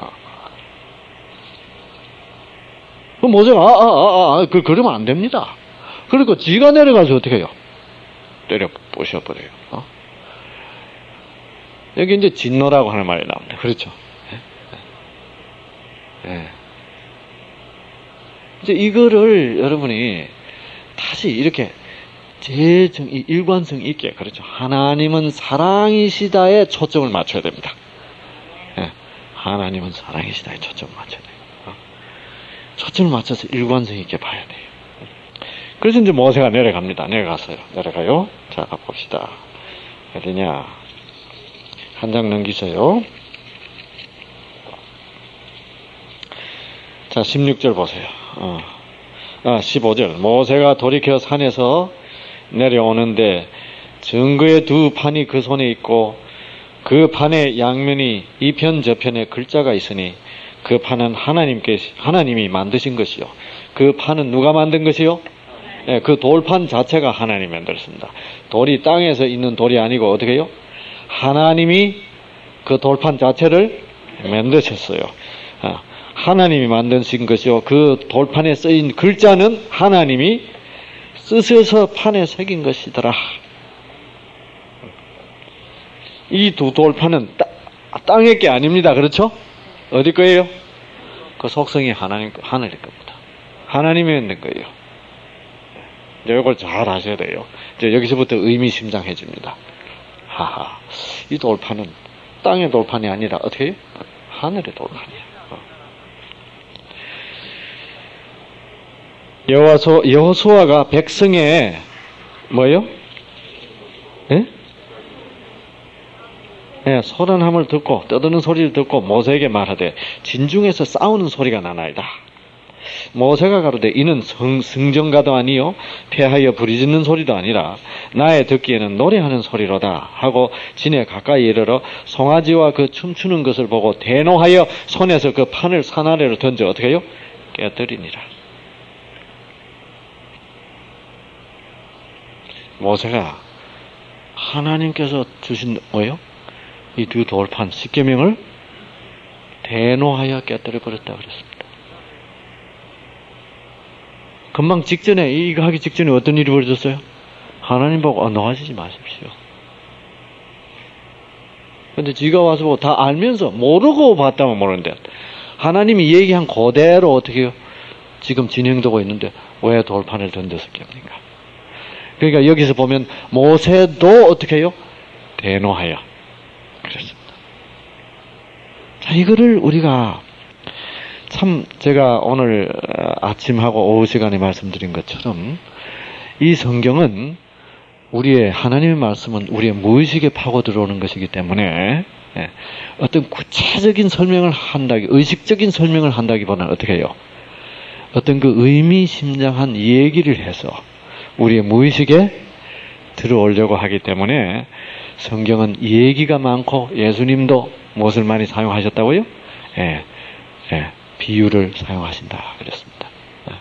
그 모세가 아 아 아 아 그 그러면 안 됩니다. 그러니까 지가 내려가서 어떻게 해요? 때려 부셔버려요. 어? 여기 이제 진노라고 하는 말이 나옵니다. 그렇죠? 예. 예. 이제 이거를 여러분이 다시 이렇게 재정, 일관성 있게, 그렇죠. 하나님은 사랑이시다에 초점을 맞춰야 됩니다. 예. 하나님은 사랑이시다에 초점을 맞춰야 돼요. 어? 초점을 맞춰서 일관성 있게 봐야 돼요. 그래서 이제 모세가 내려갑니다. 내려갔어요. 내려가요. 자, 봅시다. 어디냐. 한 장 넘기세요. 자, 십육 절 보세요. 어. 아, 십오 절. 모세가 돌이켜 산에서 내려오는데 증거의 두 판이 그 손에 있고 그 판의 양면이 이편 저편에 글자가 있으니 그 판은 하나님께 하나님이 만드신 것이요. 그 판은 누가 만든 것이요? 네, 그 돌판 자체가 하나님이 만들었습니다. 돌이 땅에서 있는 돌이 아니고 어떻게 해요? 하나님이 그 돌판 자체를 만드셨어요. 아, 하나님이 만드신 것이요. 그 돌판에 쓰인 글자는 하나님이 쓰셔서 판에 새긴 것이더라. 이 두 돌판은 따, 땅의 게 아닙니다. 그렇죠? 어디 거예요? 그 속성이 하나님, 하늘의 겁니다. 하나님이 만든 거예요. 이걸 잘 아셔야 돼요. 이제 여기서부터 의미심장해집니다. 하하, 이 돌판은 땅의 돌판이 아니라 어떻게 해요? 하늘의 돌판이에요. 여호와소, 여호수아가 백성의 뭐요? 예? 예, 소란함을 듣고 떠드는 소리를 듣고 모세에게 말하되 진중에서 싸우는 소리가 나나이다. 모세가 가로되 이는 성, 승전가도 아니요 패하여 부르짖는 소리도 아니라 나의 듣기에는 노래하는 소리로다 하고 진에 가까이 이르러 송아지와 그 춤추는 것을 보고 대노하여 손에서 그 판을 산 아래로 던져 어떻게 해요? 깨뜨리니라. 모세가 하나님께서 주신 뭐예요? 이 두 돌판 십계명을 대노하여 깨뜨려 버렸다 그랬습니다. 금방 직전에 이거 하기 직전에 어떤 일이 벌어졌어요? 하나님 보고 어, 노하시지 마십시오. 근데 지가 와서 보고 다 알면서 모르고 봤다면 모르는데 하나님이 얘기한 그대로 어떻게 해요? 지금 진행되고 있는데 왜 돌판을 던졌을까? 그러니까 여기서 보면 모세도 어떻게 해요? 대노하여 그랬습니다. 자, 이거를 우리가 참 제가 오늘 아침하고 오후 시간에 말씀드린 것처럼 이 성경은 우리의 하나님의 말씀은 우리의 무의식에 파고 들어오는 것이기 때문에 어떤 구체적인 설명을 한다기 의식적인 설명을 한다기보다는 어떻게 해요? 어떤 그 의미심장한 얘기를 해서 우리의 무의식에 들어오려고 하기 때문에 성경은 얘기가 많고 예수님도 무엇을 많이 사용하셨다고요? 예, 예, 비유를 사용하신다 그랬습니다. 예.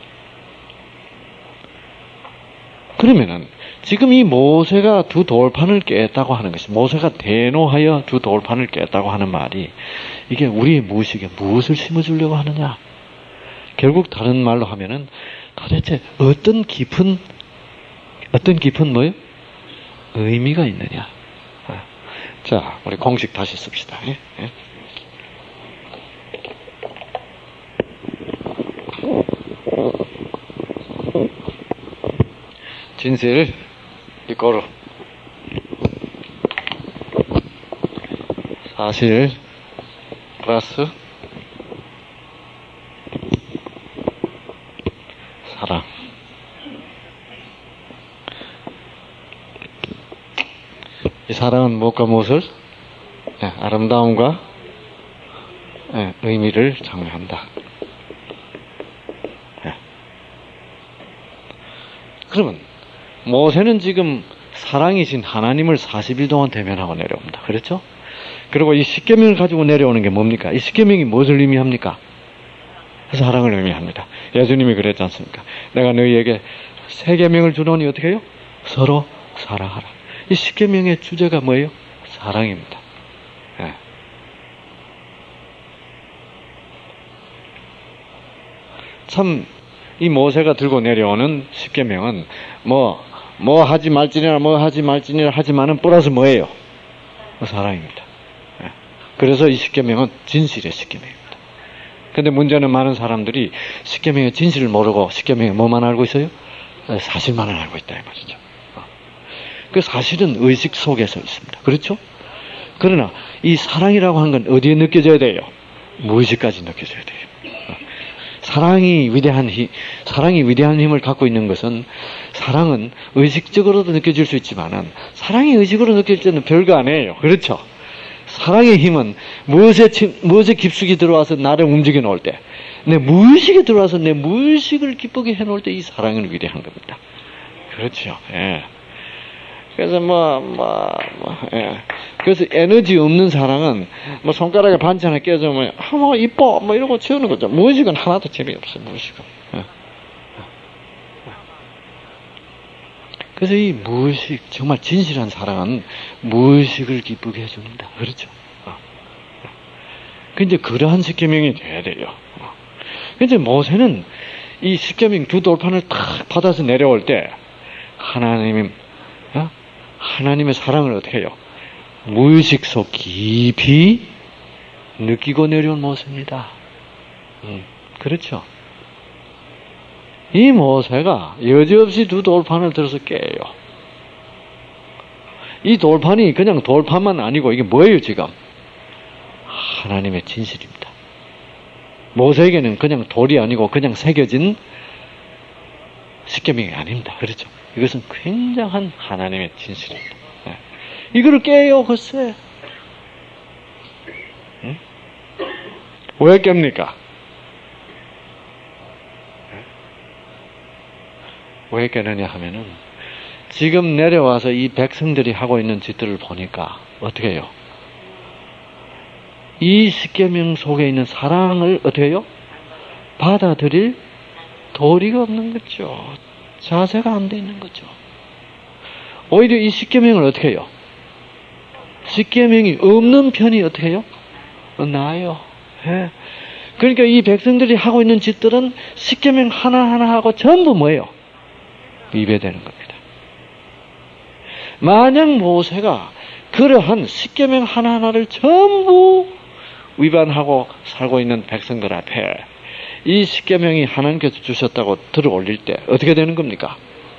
그러면은 지금 이 모세가 두 돌판을 깼다고 하는 것이 모세가 대노하여 두 돌판을 깼다고 하는 말이 이게 우리의 무의식에 무엇을 심어주려고 하느냐? 결국 다른 말로 하면은 도대체 어떤 깊은 어떤 깊은 뭐요? 의미가 있느냐? 자, 우리 공식 다시 씁시다. 예? 예? 진실 이꼬르 사실 플러스 사랑. 이 사랑은 무엇과 무엇을? 네, 아름다움과 네, 의미를 장려한다. 네. 그러면 모세는 지금 사랑이신 하나님을 사십 일 동안 대면하고 내려옵니다. 그렇죠? 그리고 이 십계명을 가지고 내려오는 게 뭡니까? 이 십계명이 무엇을 의미합니까? 사랑을 의미합니다. 예수님이 그랬지 않습니까? 내가 너희에게 세 계명을 주노니 어떻게 해요? 서로 사랑하라. 이 십계명의 주제가 뭐예요? 사랑입니다. 네. 참 이 모세가 들고 내려오는 십계명은 뭐, 뭐 하지 말지니라 뭐 하지 말지니라 하지만은 플러스 뭐예요? 사랑입니다. 네. 그래서 이 십계명은 진실의 십계명입니다. 근데 문제는 많은 사람들이 십계명의 진실을 모르고 십계명의 뭐만 알고 있어요? 사실만을 알고 있다 이 말이죠. 그 사실은 의식 속에서 있습니다. 그렇죠? 그러나 이 사랑이라고 하는 건 어디에 느껴져야 돼요? 무의식까지 느껴져야 돼요. 사랑이 위대한 힘, 사랑이 위대한 힘을 갖고 있는 것은 사랑은 의식적으로도 느껴질 수 있지만은 사랑이 의식으로 느껴질 때는 별거 아니에요. 그렇죠? 사랑의 힘은 무엇에, 무엇에 깊숙이 들어와서 나를 움직여 놓을 때, 내 무의식에 들어와서 내 무의식을 기쁘게 해 놓을 때 이 사랑은 위대한 겁니다. 그렇죠. 예. 그래서 뭐, 뭐, 뭐, 예. 그래서 에너지 없는 사랑은 뭐 손가락에 반지 하나 깨져면, 아, 뭐, 이뻐, 뭐 이러고 채우는 거죠. 무의식은 하나도 재미없어요, 무의식은. 예. 그래서 이 무의식, 정말 진실한 사랑은 무의식을 기쁘게 해줍니다. 그렇죠? 어. 근데 그러한 십계명이 돼야 돼요. 어. 근데 모세는 이 십계명 두 돌판을 탁 받아서 내려올 때, 하나님, 어? 하나님의 사랑을 어떻게 해요? 무의식 속 깊이 느끼고 내려온 모세입니다. 음, 그렇죠? 이 모세가 여지없이 두 돌판을 들어서 깨요. 이 돌판이 그냥 돌판만 아니고 이게 뭐예요 지금? 하나님의 진실입니다. 모세에게는 그냥 돌이 아니고 그냥 새겨진 십계명이 아닙니다. 그렇죠? 이것은 굉장한 하나님의 진실입니다. 네. 이거를 깨요, 글쎄. 응? 왜 깹니까? 왜 깨느냐 하면은 지금 내려와서 이 백성들이 하고 있는 짓들을 보니까 어떻게 해요? 이 십계명 속에 있는 사랑을 어떻게 해요? 받아들일 도리가 없는 거죠. 자세가 안 돼 있는 거죠. 오히려 이 십계명을 어떻게 해요? 십계명이 없는 편이 어떻게 해요? 나아요. 예. 그러니까 이 백성들이 하고 있는 짓들은 십계명 하나하나 하고 전부 뭐예요? 위배되는 겁니다. 만약 모세가 그러한 십계명 하나하나를 전부 위반하고 살고 있는 백성들 앞에 이 십계명이 하나님께서 주셨다고 들어 올릴 때 어떻게 되는 겁니까?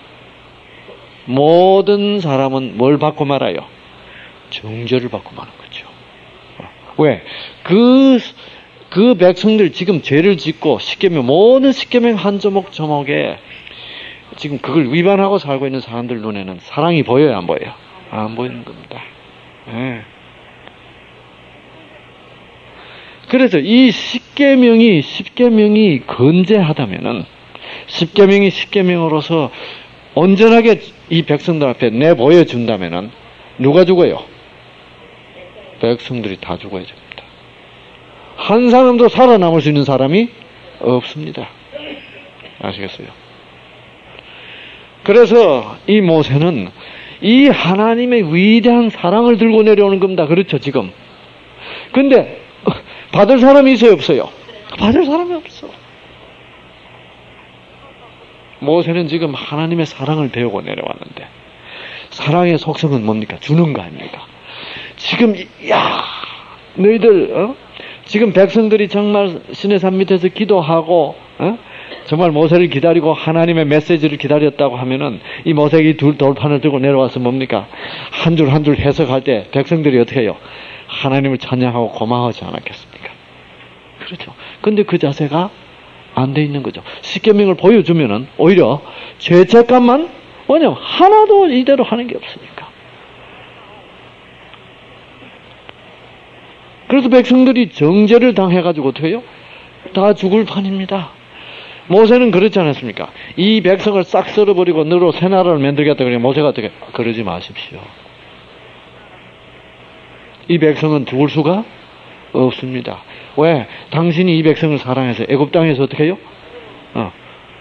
모든 사람은 뭘 받고 말아요? 정죄를 받고 마는 거죠. 왜? 그, 그 백성들 지금 죄를 짓고 십계명, 모든 십계명 한 조목 조목에 지금 그걸 위반하고 살고 있는 사람들 눈에는 사랑이 보여요, 안 보여요? 안 보이는 겁니다. 네. 그래서 이 십계명이 십계명이 건재하다면은 십계명이 십계명으로서 온전하게 이 백성들 앞에 내보여 준다면은 누가 죽어요? 백성들이 다 죽어야 됩니다. 한 사람도 살아남을 수 있는 사람이 없습니다. 아시겠어요? 그래서 이 모세는 이 하나님의 위대한 사랑을 들고 내려오는 겁니다. 그렇죠, 지금. 근데 받을 사람이 있어요, 없어요? 받을 사람이 없어. 모세는 지금 하나님의 사랑을 배우고 내려왔는데 사랑의 속성은 뭡니까? 주는 거 아닙니까? 지금 야 너희들 어? 지금 백성들이 정말 시내산 밑에서 기도하고 어? 정말 모세를 기다리고 하나님의 메시지를 기다렸다고 하면은 이 모세기 둘 돌판을 들고 내려와서 뭡니까? 한 줄 한 줄 해석할 때 백성들이 어떻게 해요? 하나님을 찬양하고 고마워하지 않았겠습니까? 그렇죠. 근데 그 자세가 안 돼 있는 거죠. 십계명을 보여주면은 오히려 죄책감만, 왜냐면 하나도 이대로 하는 게 없으니까. 그래서 백성들이 정죄를 당해가지고 어떻게 해요? 다 죽을 판입니다. 모세는 그렇지 않았습니까? 이 백성을 싹 썰어버리고 너로 새 나라를 만들겠다 그러니 모세가 어떻게? 그러지 마십시오. 이 백성은 죽을 수가 없습니다. 왜? 당신이 이 백성을 사랑해서 애굽 땅에서 어떻게 해요? 어.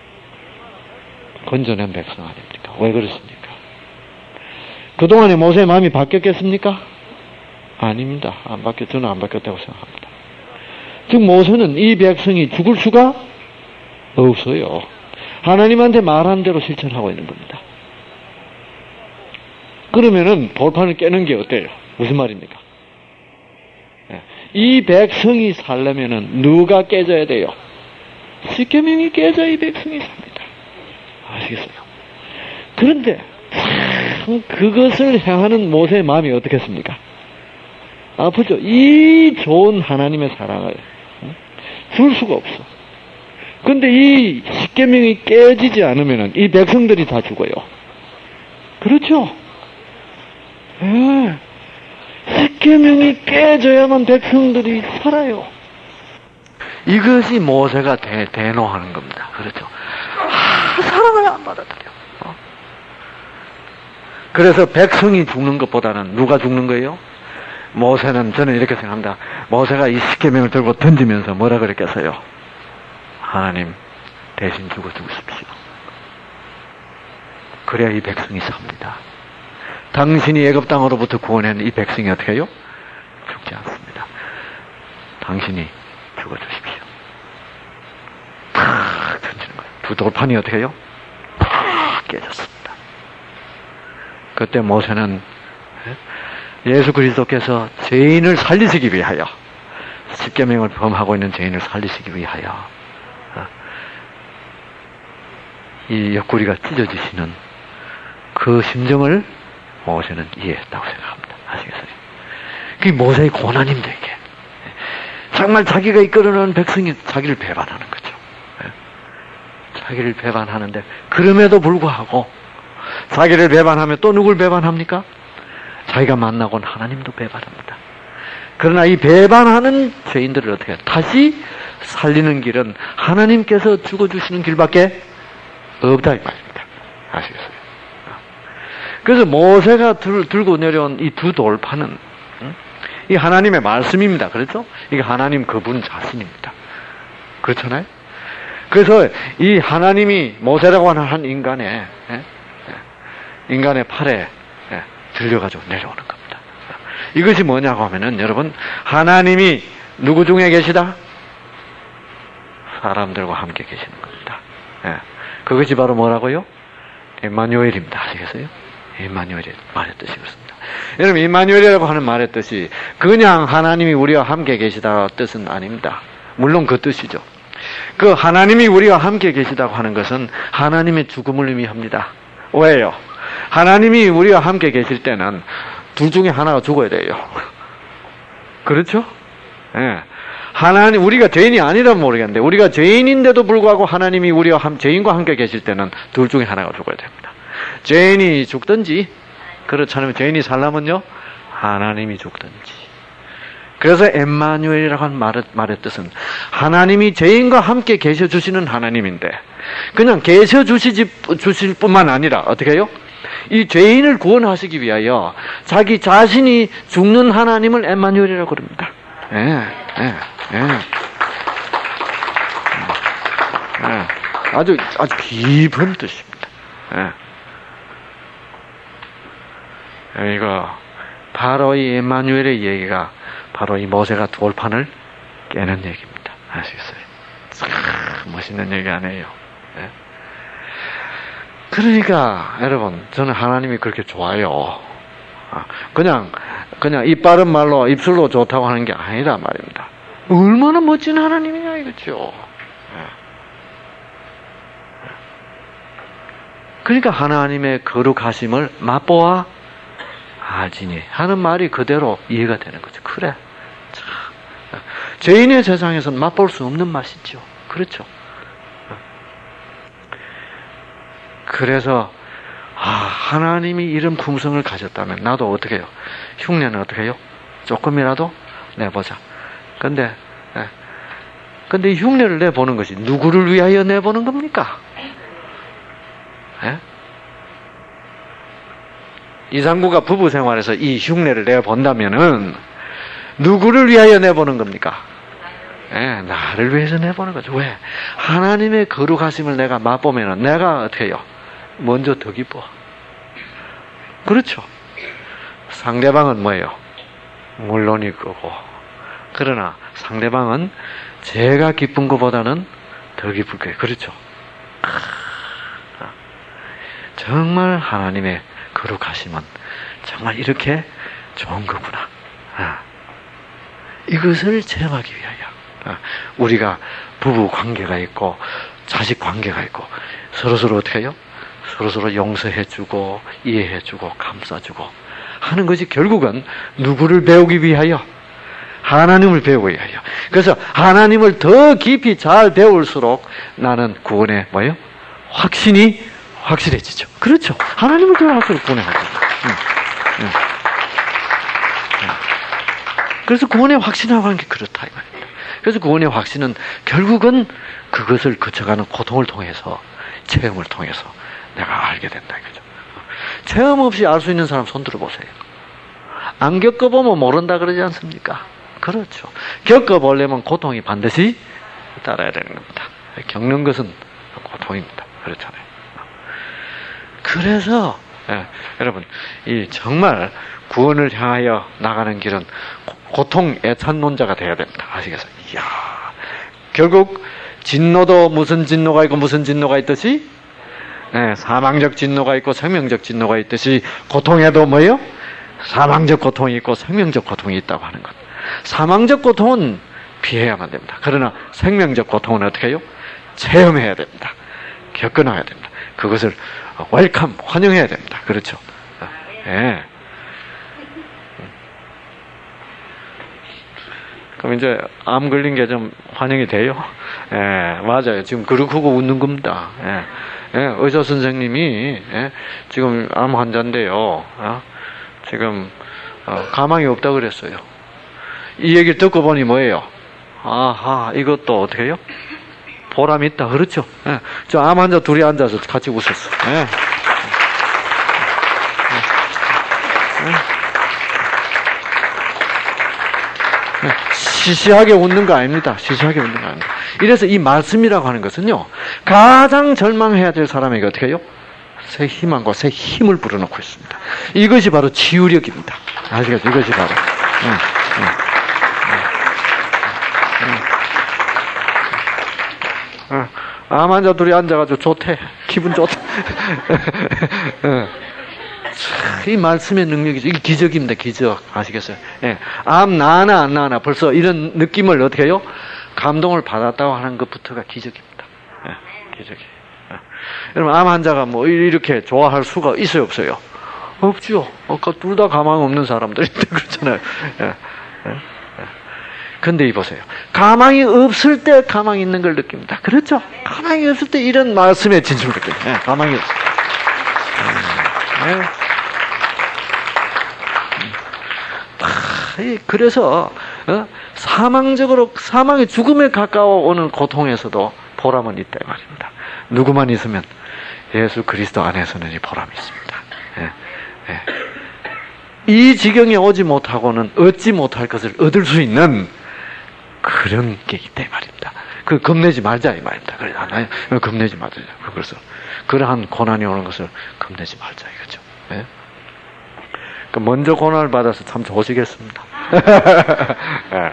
건져낸 백성 아닙니까? 왜 그렇습니까? 그동안에 모세의 마음이 바뀌었겠습니까? 아닙니다. 안 바뀌었, 저는 안 바뀌었다고 생각합니다. 즉 모세는 이 백성이 죽을 수가 없어요. 하나님한테 말한 대로 실천하고 있는 겁니다. 그러면은 돌판을 깨는 게 어때요? 무슨 말입니까? 이 백성이 살려면은 누가 깨져야 돼요? 십계명이 깨져 이 백성이 삽니다. 아시겠어요? 그런데 참 그것을 향하는 모세의 마음이 어떻겠습니까? 아프죠? 이 좋은 하나님의 사랑을 줄 수가 없어. 근데 이 십계명이 깨지지 않으면은 이 백성들이 다 죽어요. 그렇죠? 예. 십계명이 깨져야만 백성들이 살아요. 이것이 모세가 대, 대노하는 겁니다. 그렇죠? 아, 사랑을 안 받아들여. 어? 그래서 백성이 죽는 것보다는 누가 죽는 거예요? 모세는, 저는 이렇게 생각합니다. 모세가 이 십계명을 들고 던지면서 뭐라 그랬겠어요? 하나님 대신 죽어 죽으십시오. 그래야 이 백성이 삽니다. 당신이 애굽 땅으로부터 구원한 이 백성이 어떻게 해요? 죽지 않습니다. 당신이 죽어주십시오. 탁 던지는 거예요. 두 돌판이 어떻게 해요? 탁 깨졌습니다. 그때 모세는 예수 그리스도께서 죄인을 살리시기 위하여, 십계명을 범하고 있는 죄인을 살리시기 위하여 이 옆구리가 찢어지시는 그 심정을 모세는 이해했다고 생각합니다. 아시겠어요? 그게 모세의 고난입니다, 이게. 정말 자기가 이끌어내는 백성이 자기를 배반하는 거죠. 자기를 배반하는데, 그럼에도 불구하고 자기를 배반하면 또 누굴 배반합니까? 자기가 만나곤 하나님도 배반합니다. 그러나 이 배반하는 죄인들을 어떻게 해요? 다시 살리는 길은 하나님께서 죽어주시는 길밖에 없다 이 말입니다. 아시겠어요? 그래서 모세가 들, 들고 내려온 이 두 돌판은 이 하나님의 말씀입니다. 그렇죠? 이게 하나님 그분 자신입니다. 그렇잖아요? 그래서 이 하나님이 모세라고 하는 한 인간의 인간의 팔에 들려가지고 내려오는 겁니다. 이것이 뭐냐고 하면은 여러분, 하나님이 누구 중에 계시다? 사람들과 함께 계시는 겁니다. 그것이 바로 뭐라고요? 임마누엘입니다. 아시겠어요? 임마누엘의 말의 뜻이 그렇습니다. 여러분, 임마누엘이라고 하는 말의 뜻이 그냥 하나님이 우리와 함께 계시다 뜻은 아닙니다. 물론 그 뜻이죠. 그 하나님이 우리와 함께 계시다고 하는 것은 하나님의 죽음을 의미합니다. 왜요? 하나님이 우리와 함께 계실 때는 둘 중에 하나가 죽어야 돼요. 그렇죠? 예. 하나님, 우리가 죄인이 아니라면 모르겠는데, 우리가 죄인인데도 불구하고 하나님이 우리와 함, 죄인과 함께 계실 때는 둘 중에 하나가 죽어야 됩니다. 죄인이 죽든지, 그렇지 않으면 죄인이 살려면요, 하나님이 죽든지. 그래서 엠마누엘이라고 하는 말의, 말의 뜻은 하나님이 죄인과 함께 계셔 주시는 하나님인데, 그냥 계셔 주시지, 주실 뿐만 아니라, 어떻게 해요? 이 죄인을 구원하시기 위하여 자기 자신이 죽는 하나님을 엠마누엘이라고 그럽니다. 예, 예, 예. 예. 아주, 아주 깊은 뜻입니다. 예. 이거, 바로 이 엠마누엘의 얘기가 바로 이 모세가 돌판을 깨는 얘기입니다. 아시겠어요? 참 멋있는 얘기 아니에요. 예. 그러니까 여러분, 저는 하나님이 그렇게 좋아요. 그냥 그냥 입 바른 말로 입술로 좋다고 하는 게 아니라 말입니다. 얼마나 멋진 하나님이냐 이거죠. 그러니까 하나님의 거룩하심을 맛보아 알지니 하는 말이 그대로 이해가 되는 거죠. 그래. 참. 죄인의 세상에서는 맛볼 수 없는 맛이죠. 그렇죠. 그래서 아, 하나님이 이런 품성을 가졌다면 나도 어떻게 해요? 흉내는 어떻게 해요? 조금이라도 내보자. 근데 예. 근데 이 흉내를 내보는 것이 누구를 위하여 내보는 겁니까? 예? 이상구가 부부 생활에서 이 흉내를 내본다면은 누구를 위하여 내보는 겁니까? 예, 나를 위해서 내보는 거죠. 왜? 하나님의 거룩하심을 내가 맛보면은 내가 어떻게 해요? 먼저 더 기뻐. 그렇죠. 상대방은 뭐예요? 물론이 그거. 그러나 상대방은 제가 기쁜 것보다는 더 기쁠 거예요. 그렇죠. 정말 하나님의 거룩하심은 정말 이렇게 좋은 거구나. 이것을 체험하기 위하여 우리가 부부 관계가 있고 자식 관계가 있고 서로서로 어떻게 해요? 서로서로 용서해주고 이해해주고 감싸주고 하는 것이 결국은 누구를 배우기 위하여? 하나님을 배우기 위하여. 그래서 하나님을 더 깊이 잘 배울수록 나는 구원의 뭐예요? 확신이 확실해지죠. 그렇죠. 하나님을 더 알수록 구원의 확신. 응. 응. 응. 그래서 구원의 확신이라고 하는 게 그렇다 이 말입니다. 그래서 구원의 확신은 결국은 그것을 거쳐가는 고통을 통해서 체험을 통해서 내가 알게 된다 이거죠. 체험 없이 알 수 있는 사람 손 들어보세요. 안 겪어보면 모른다 그러지 않습니까? 그렇죠. 겪어보려면 고통이 반드시 따라야 되는 겁니다. 겪는 것은 고통입니다. 그렇잖아요. 그래서 예, 여러분 이 정말 구원을 향하여 나가는 길은 고통 애찬론자가 되어야 됩니다. 아시겠어요? 이야, 결국 진노도 무슨 진노가 있고 무슨 진노가 있듯이 네, 사망적 진노가 있고 생명적 진노가 있듯이 고통에도 뭐예요? 사망적 고통이 있고 생명적 고통이 있다고 하는 것. 사망적 고통은 피해야만 됩니다. 그러나 생명적 고통은 어떻게 해요? 체험해야 됩니다. 겪어나가야 됩니다. 그것을 웰컴, 환영해야 됩니다. 그렇죠? 예. 네. 그럼 이제 암 걸린 게 좀 환영이 돼요? 예, 맞아요. 지금 그렇게 하고 웃는 겁니다. 예. 예, 의사 선생님이, 예, 지금 암 환자인데요. 어? 지금, 어, 가망이 없다 그랬어요. 이 얘기를 듣고 보니 뭐예요? 아하, 이것도 어떻게 해요? 보람 있다. 그렇죠? 예. 저 암 환자 둘이 앉아서 같이 웃었어. 예. 예. 예. 시시하게 웃는 거 아닙니다. 시시하게 웃는 거 아닙니다. 이래서 이 말씀이라고 하는 것은요, 가장 절망해야 될 사람에게 어떻게 해요? 새 희망과 새 힘을 불어넣고 있습니다. 이것이 바로 치유력입니다. 아시겠죠? 이것이 바로. 응, 응, 응, 응. 암 환자 둘이 앉아가지고 좋대. 기분 좋대. 이 말씀의 능력이죠. 이게 기적입니다. 기적. 아시겠어요? 예. 암 나나 안 나나 벌써 이런 느낌을 어떻게 해요? 감동을 받았다고 하는 것부터가 기적입니다. 예. 기적이. 예. 여러분, 암 환자가 뭐 이렇게 좋아할 수가 있어요, 없어요? 없죠. 아까 둘 다 가망 없는 사람들인데 그렇잖아요. 예. 예. 예. 근데 이 보세요. 가망이 없을 때 가망이 있는 걸 느낍니다. 그렇죠? 가망이 없을 때 이런 말씀의 진심을 느껴요. 예. 가망이 없을 때. 예. 그래서 어? 사망적으로 사망의 죽음에 가까워 오는 고통에서도 보람은 있다 말입니다. 누구만 있으면 예수 그리스도 안에서는 이 보람이 있습니다. 예, 예. 이 지경에 오지 못하고는 얻지 못할 것을 얻을 수 있는 그런 게 있다 말입니다. 그 겁내지 말자 이 말입니다. 그래 하나요? 겁내지 말자. 그래서 그러한 고난이 오는 것을 겁내지 말자 이거죠. 예? 먼저 고난을 받아서 참 좋으시겠습니다. 예,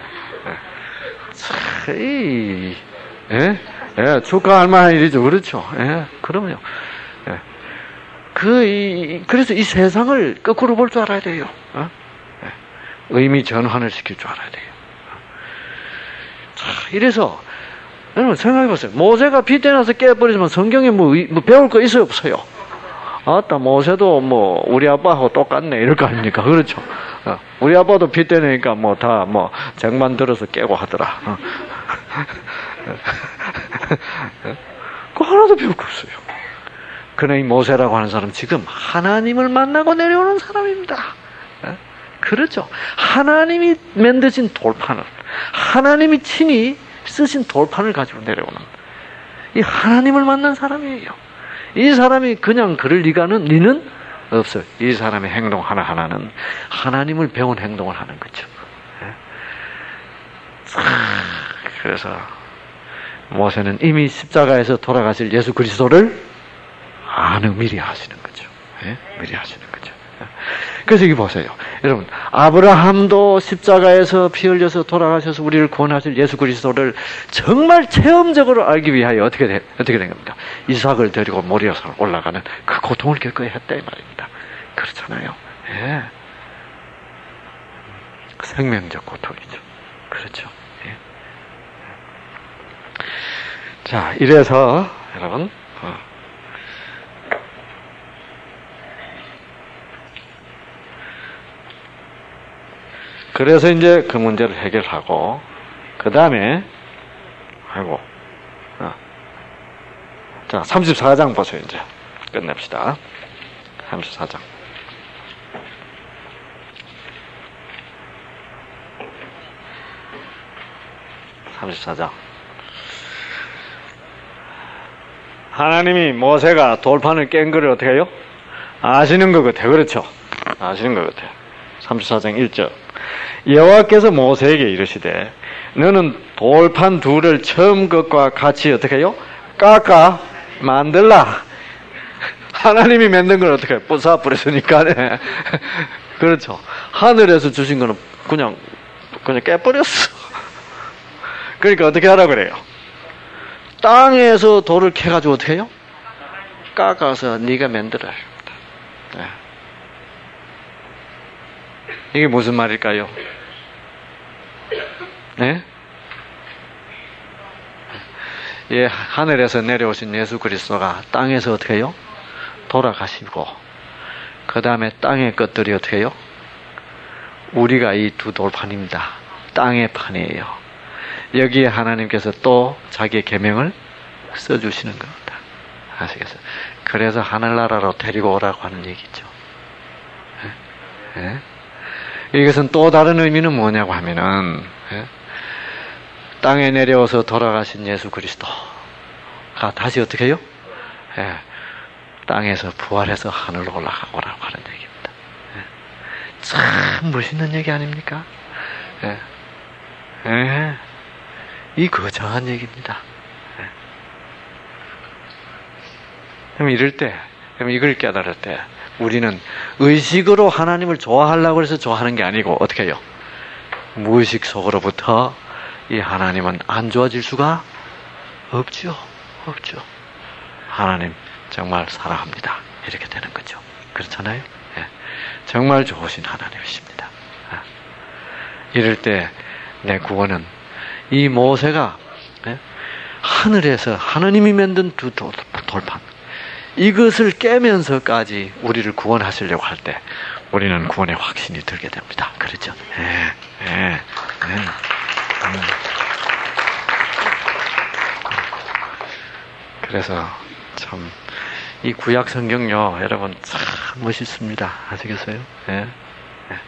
예. 예? 예, 축하할 만한 일이죠. 그렇죠. 예, 그럼요. 예. 그, 이, 그래서 이 세상을 거꾸로 볼 줄 알아야 돼요. 어? 예. 의미 전환을 시킬 줄 알아야 돼요. 자, 이래서, 여러분 생각해 보세요. 모세가 빗대 나서 깨버리지만 성경에 뭐, 뭐 배울 거 있어요? 없어요? 아따, 모세도 뭐, 우리 아빠하고 똑같네. 이럴 거 아닙니까? 그렇죠. 어, 우리 아빠도 빗대 내니까 뭐, 다 뭐, 쟁만 들어서 깨고 하더라. 어. 그 하나도 배울 거 없어요. 그러나 이 모세라고 하는 사람 지금 하나님을 만나고 내려오는 사람입니다. 어? 그렇죠. 하나님이 만드신 돌판을, 하나님이 친히 쓰신 돌판을 가지고 내려오는 이 하나님을 만난 사람이에요. 이 사람이 그냥 그럴 리가는 리는 없어요. 이 사람의 행동 하나하나는 하나님을 배운 행동을 하는 거죠. 그래서 모세는 이미 십자가에서 돌아가실 예수 그리스도를 아는 미리 하시는 거죠. 미리 하시는 거죠. 그래서 이거 보세요. 여러분, 아브라함도 십자가에서 피 흘려서 돌아가셔서 우리를 구원하실 예수 그리스도를 정말 체험적으로 알기 위하여 어떻게 된, 어떻게 된 겁니까? 이삭을 데리고 모리아산을 올라가는 그 고통을 겪어야 했다 이 말입니다. 그렇잖아요. 예. 생명적 고통이죠. 그렇죠. 예. 자, 이래서 여러분, 어. 그래서 이제 그 문제를 해결하고, 그 다음에, 아이고, 어. 자, 삼십사 장 보세요, 이제. 끝냅시다. 삼십사 장. 삼십사 장. 하나님이 모세가 돌판을 깬 거를 어떻게 해요? 아시는 것 같아요. 그렇죠? 아시는 것 같아요. 삼십사 장 일 절. 여호와께서 모세에게 이르시되 너는 돌판 둘을 처음 것과 같이 어떻게 해요? 깎아 만들라. 하나님이 만든 걸 어떻게 해요? 부숴 버렸으니까. 네. 그렇죠. 하늘에서 주신 거는 그냥 그냥 깨버렸어. 그러니까 어떻게 하라 그래요? 땅에서 돌을 캐가지고 어떻게 해요? 깎아서 네가 만들어야 합니다. 네. 이게 무슨 말일까요? 네? 예, 하늘에서 내려오신 예수 그리스도가 땅에서 어떻게 해요? 돌아가시고, 그 다음에 땅의 것들이 어떻게 해요? 우리가 이 두 돌판입니다. 땅의 판이에요. 여기에 하나님께서 또 자기의 계명을 써주시는 겁니다. 아시겠어요? 그래서 하늘나라로 데리고 오라고 하는 얘기죠. 예? 예? 이것은 또 다른 의미는 뭐냐고 하면은, 예? 땅에 내려와서 돌아가신 예수 그리스도가 다시 어떻게 해요? 예, 땅에서 부활해서 하늘로 올라가고라고 하는 얘기입니다. 예. 참 멋있는 얘기 아닙니까? 예. 예. 이 거창한 얘기입니다. 예. 그럼 이럴 때, 그럼 이걸 깨달을 때, 우리는 의식으로 하나님을 좋아하려고 해서 좋아하는 게 아니고, 어떻게 해요? 무의식 속으로부터 이 하나님은 안 좋아질 수가 없죠. 없죠. 하나님 정말 사랑합니다. 이렇게 되는 거죠. 그렇잖아요? 예. 정말 좋으신 하나님이십니다. 예. 이럴 때 내 구원은 이 모세가 예? 하늘에서 하나님이 만든 두 돌, 돌판 이것을 깨면서까지 우리를 구원하시려고 할 때 우리는 구원의 확신이 들게 됩니다. 그렇죠? 예. 예. 예. 음. 그래서 참 이 구약 성경요 여러분 참 멋있습니다. 아시겠어요? 예. 예.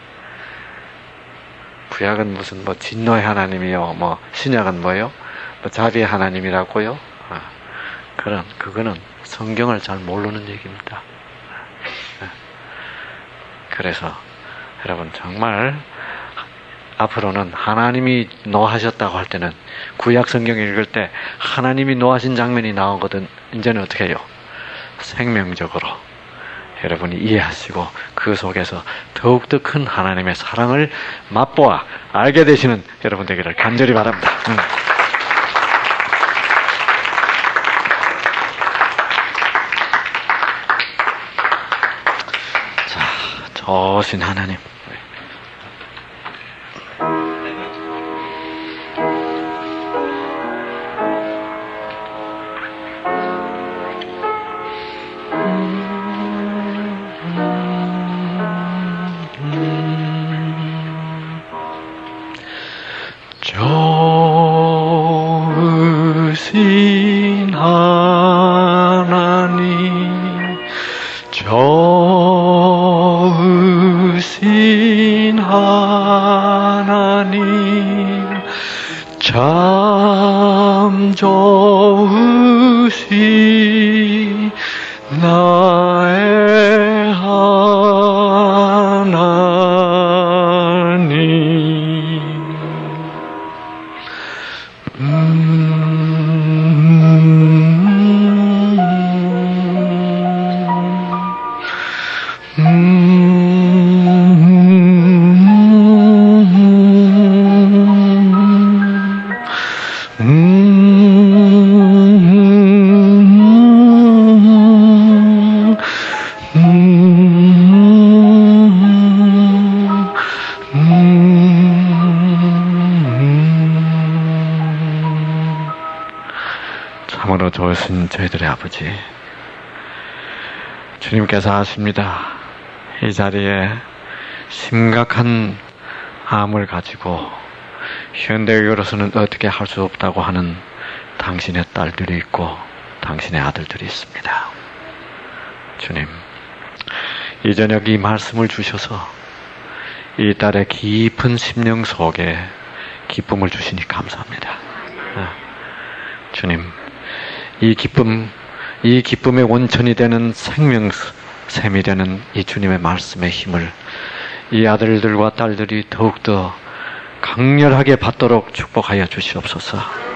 구약은 무슨 뭐 진노의 하나님이요, 뭐 신약은 뭐요, 뭐 자비의 하나님이라고요. 아, 그런 그거는 성경을 잘 모르는 얘기입니다. 예. 그래서 여러분 정말 앞으로는 하나님이 노하셨다고 할 때는 구약 성경 읽을 때 하나님이 노하신 장면이 나오거든. 이제는 어떻게 해요? 생명적으로 여러분이 이해하시고 그 속에서 더욱더 큰 하나님의 사랑을 맛보아 알게 되시는 여러분 되기를 간절히 바랍니다. 응. 자, 좋으신 하나님. 좋으신 하나님, 좋으신 하나님, 참 좋으신 나의 하나님. 참으로 좋으신 저희들의 아버지, 주님께서 아십니다. 이 자리에 심각한 암을 가지고 현대의료로서는 어떻게 할 수 없다고 하는 당신의 딸들이 있고 당신의 아들들이 있습니다. 주님, 이 저녁 이 말씀을 주셔서 이 딸의 깊은 심령 속에 기쁨을 주시니 감사합니다. 주님, 이 기쁨, 이 기쁨의 원천이 되는 생명샘이 되는 이 주님의 말씀의 힘을 이 아들들과 딸들이 더욱더 강렬하게 받도록 축복하여 주시옵소서.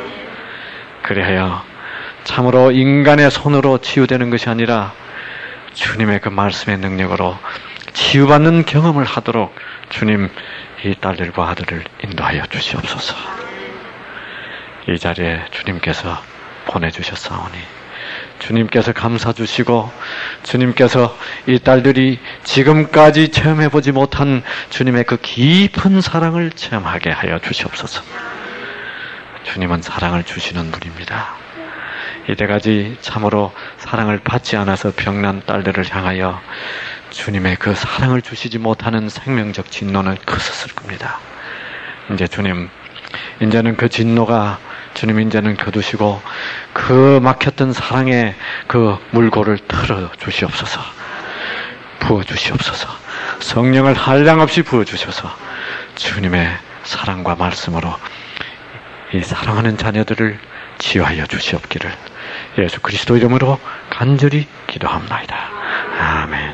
그리하여 참으로 인간의 손으로 치유되는 것이 아니라 주님의 그 말씀의 능력으로 치유받는 경험을 하도록 주님 이 딸들과 아들을 인도하여 주시옵소서. 이 자리에 주님께서 보내주셨사오니 주님께서 감사 주시고 주님께서 이 딸들이 지금까지 체험해보지 못한 주님의 그 깊은 사랑을 체험하게 하여 주시옵소서. 주님은 사랑을 주시는 분입니다. 이때까지 참으로 사랑을 받지 않아서 병난 딸들을 향하여 주님의 그 사랑을 주시지 못하는 생명적 진노는 크셨을 겁니다. 이제 주님, 이제는 그 진노가 주님 이제는 거두시고 그 막혔던 사랑의 그 물고를 틀어 주시옵소서. 부어 주시옵소서. 성령을 한량없이 부어 주셔서 주님의 사랑과 말씀으로 이 사랑하는 자녀들을 치유하여 주시옵기를 예수 그리스도 이름으로 간절히 기도합나이다. 아멘.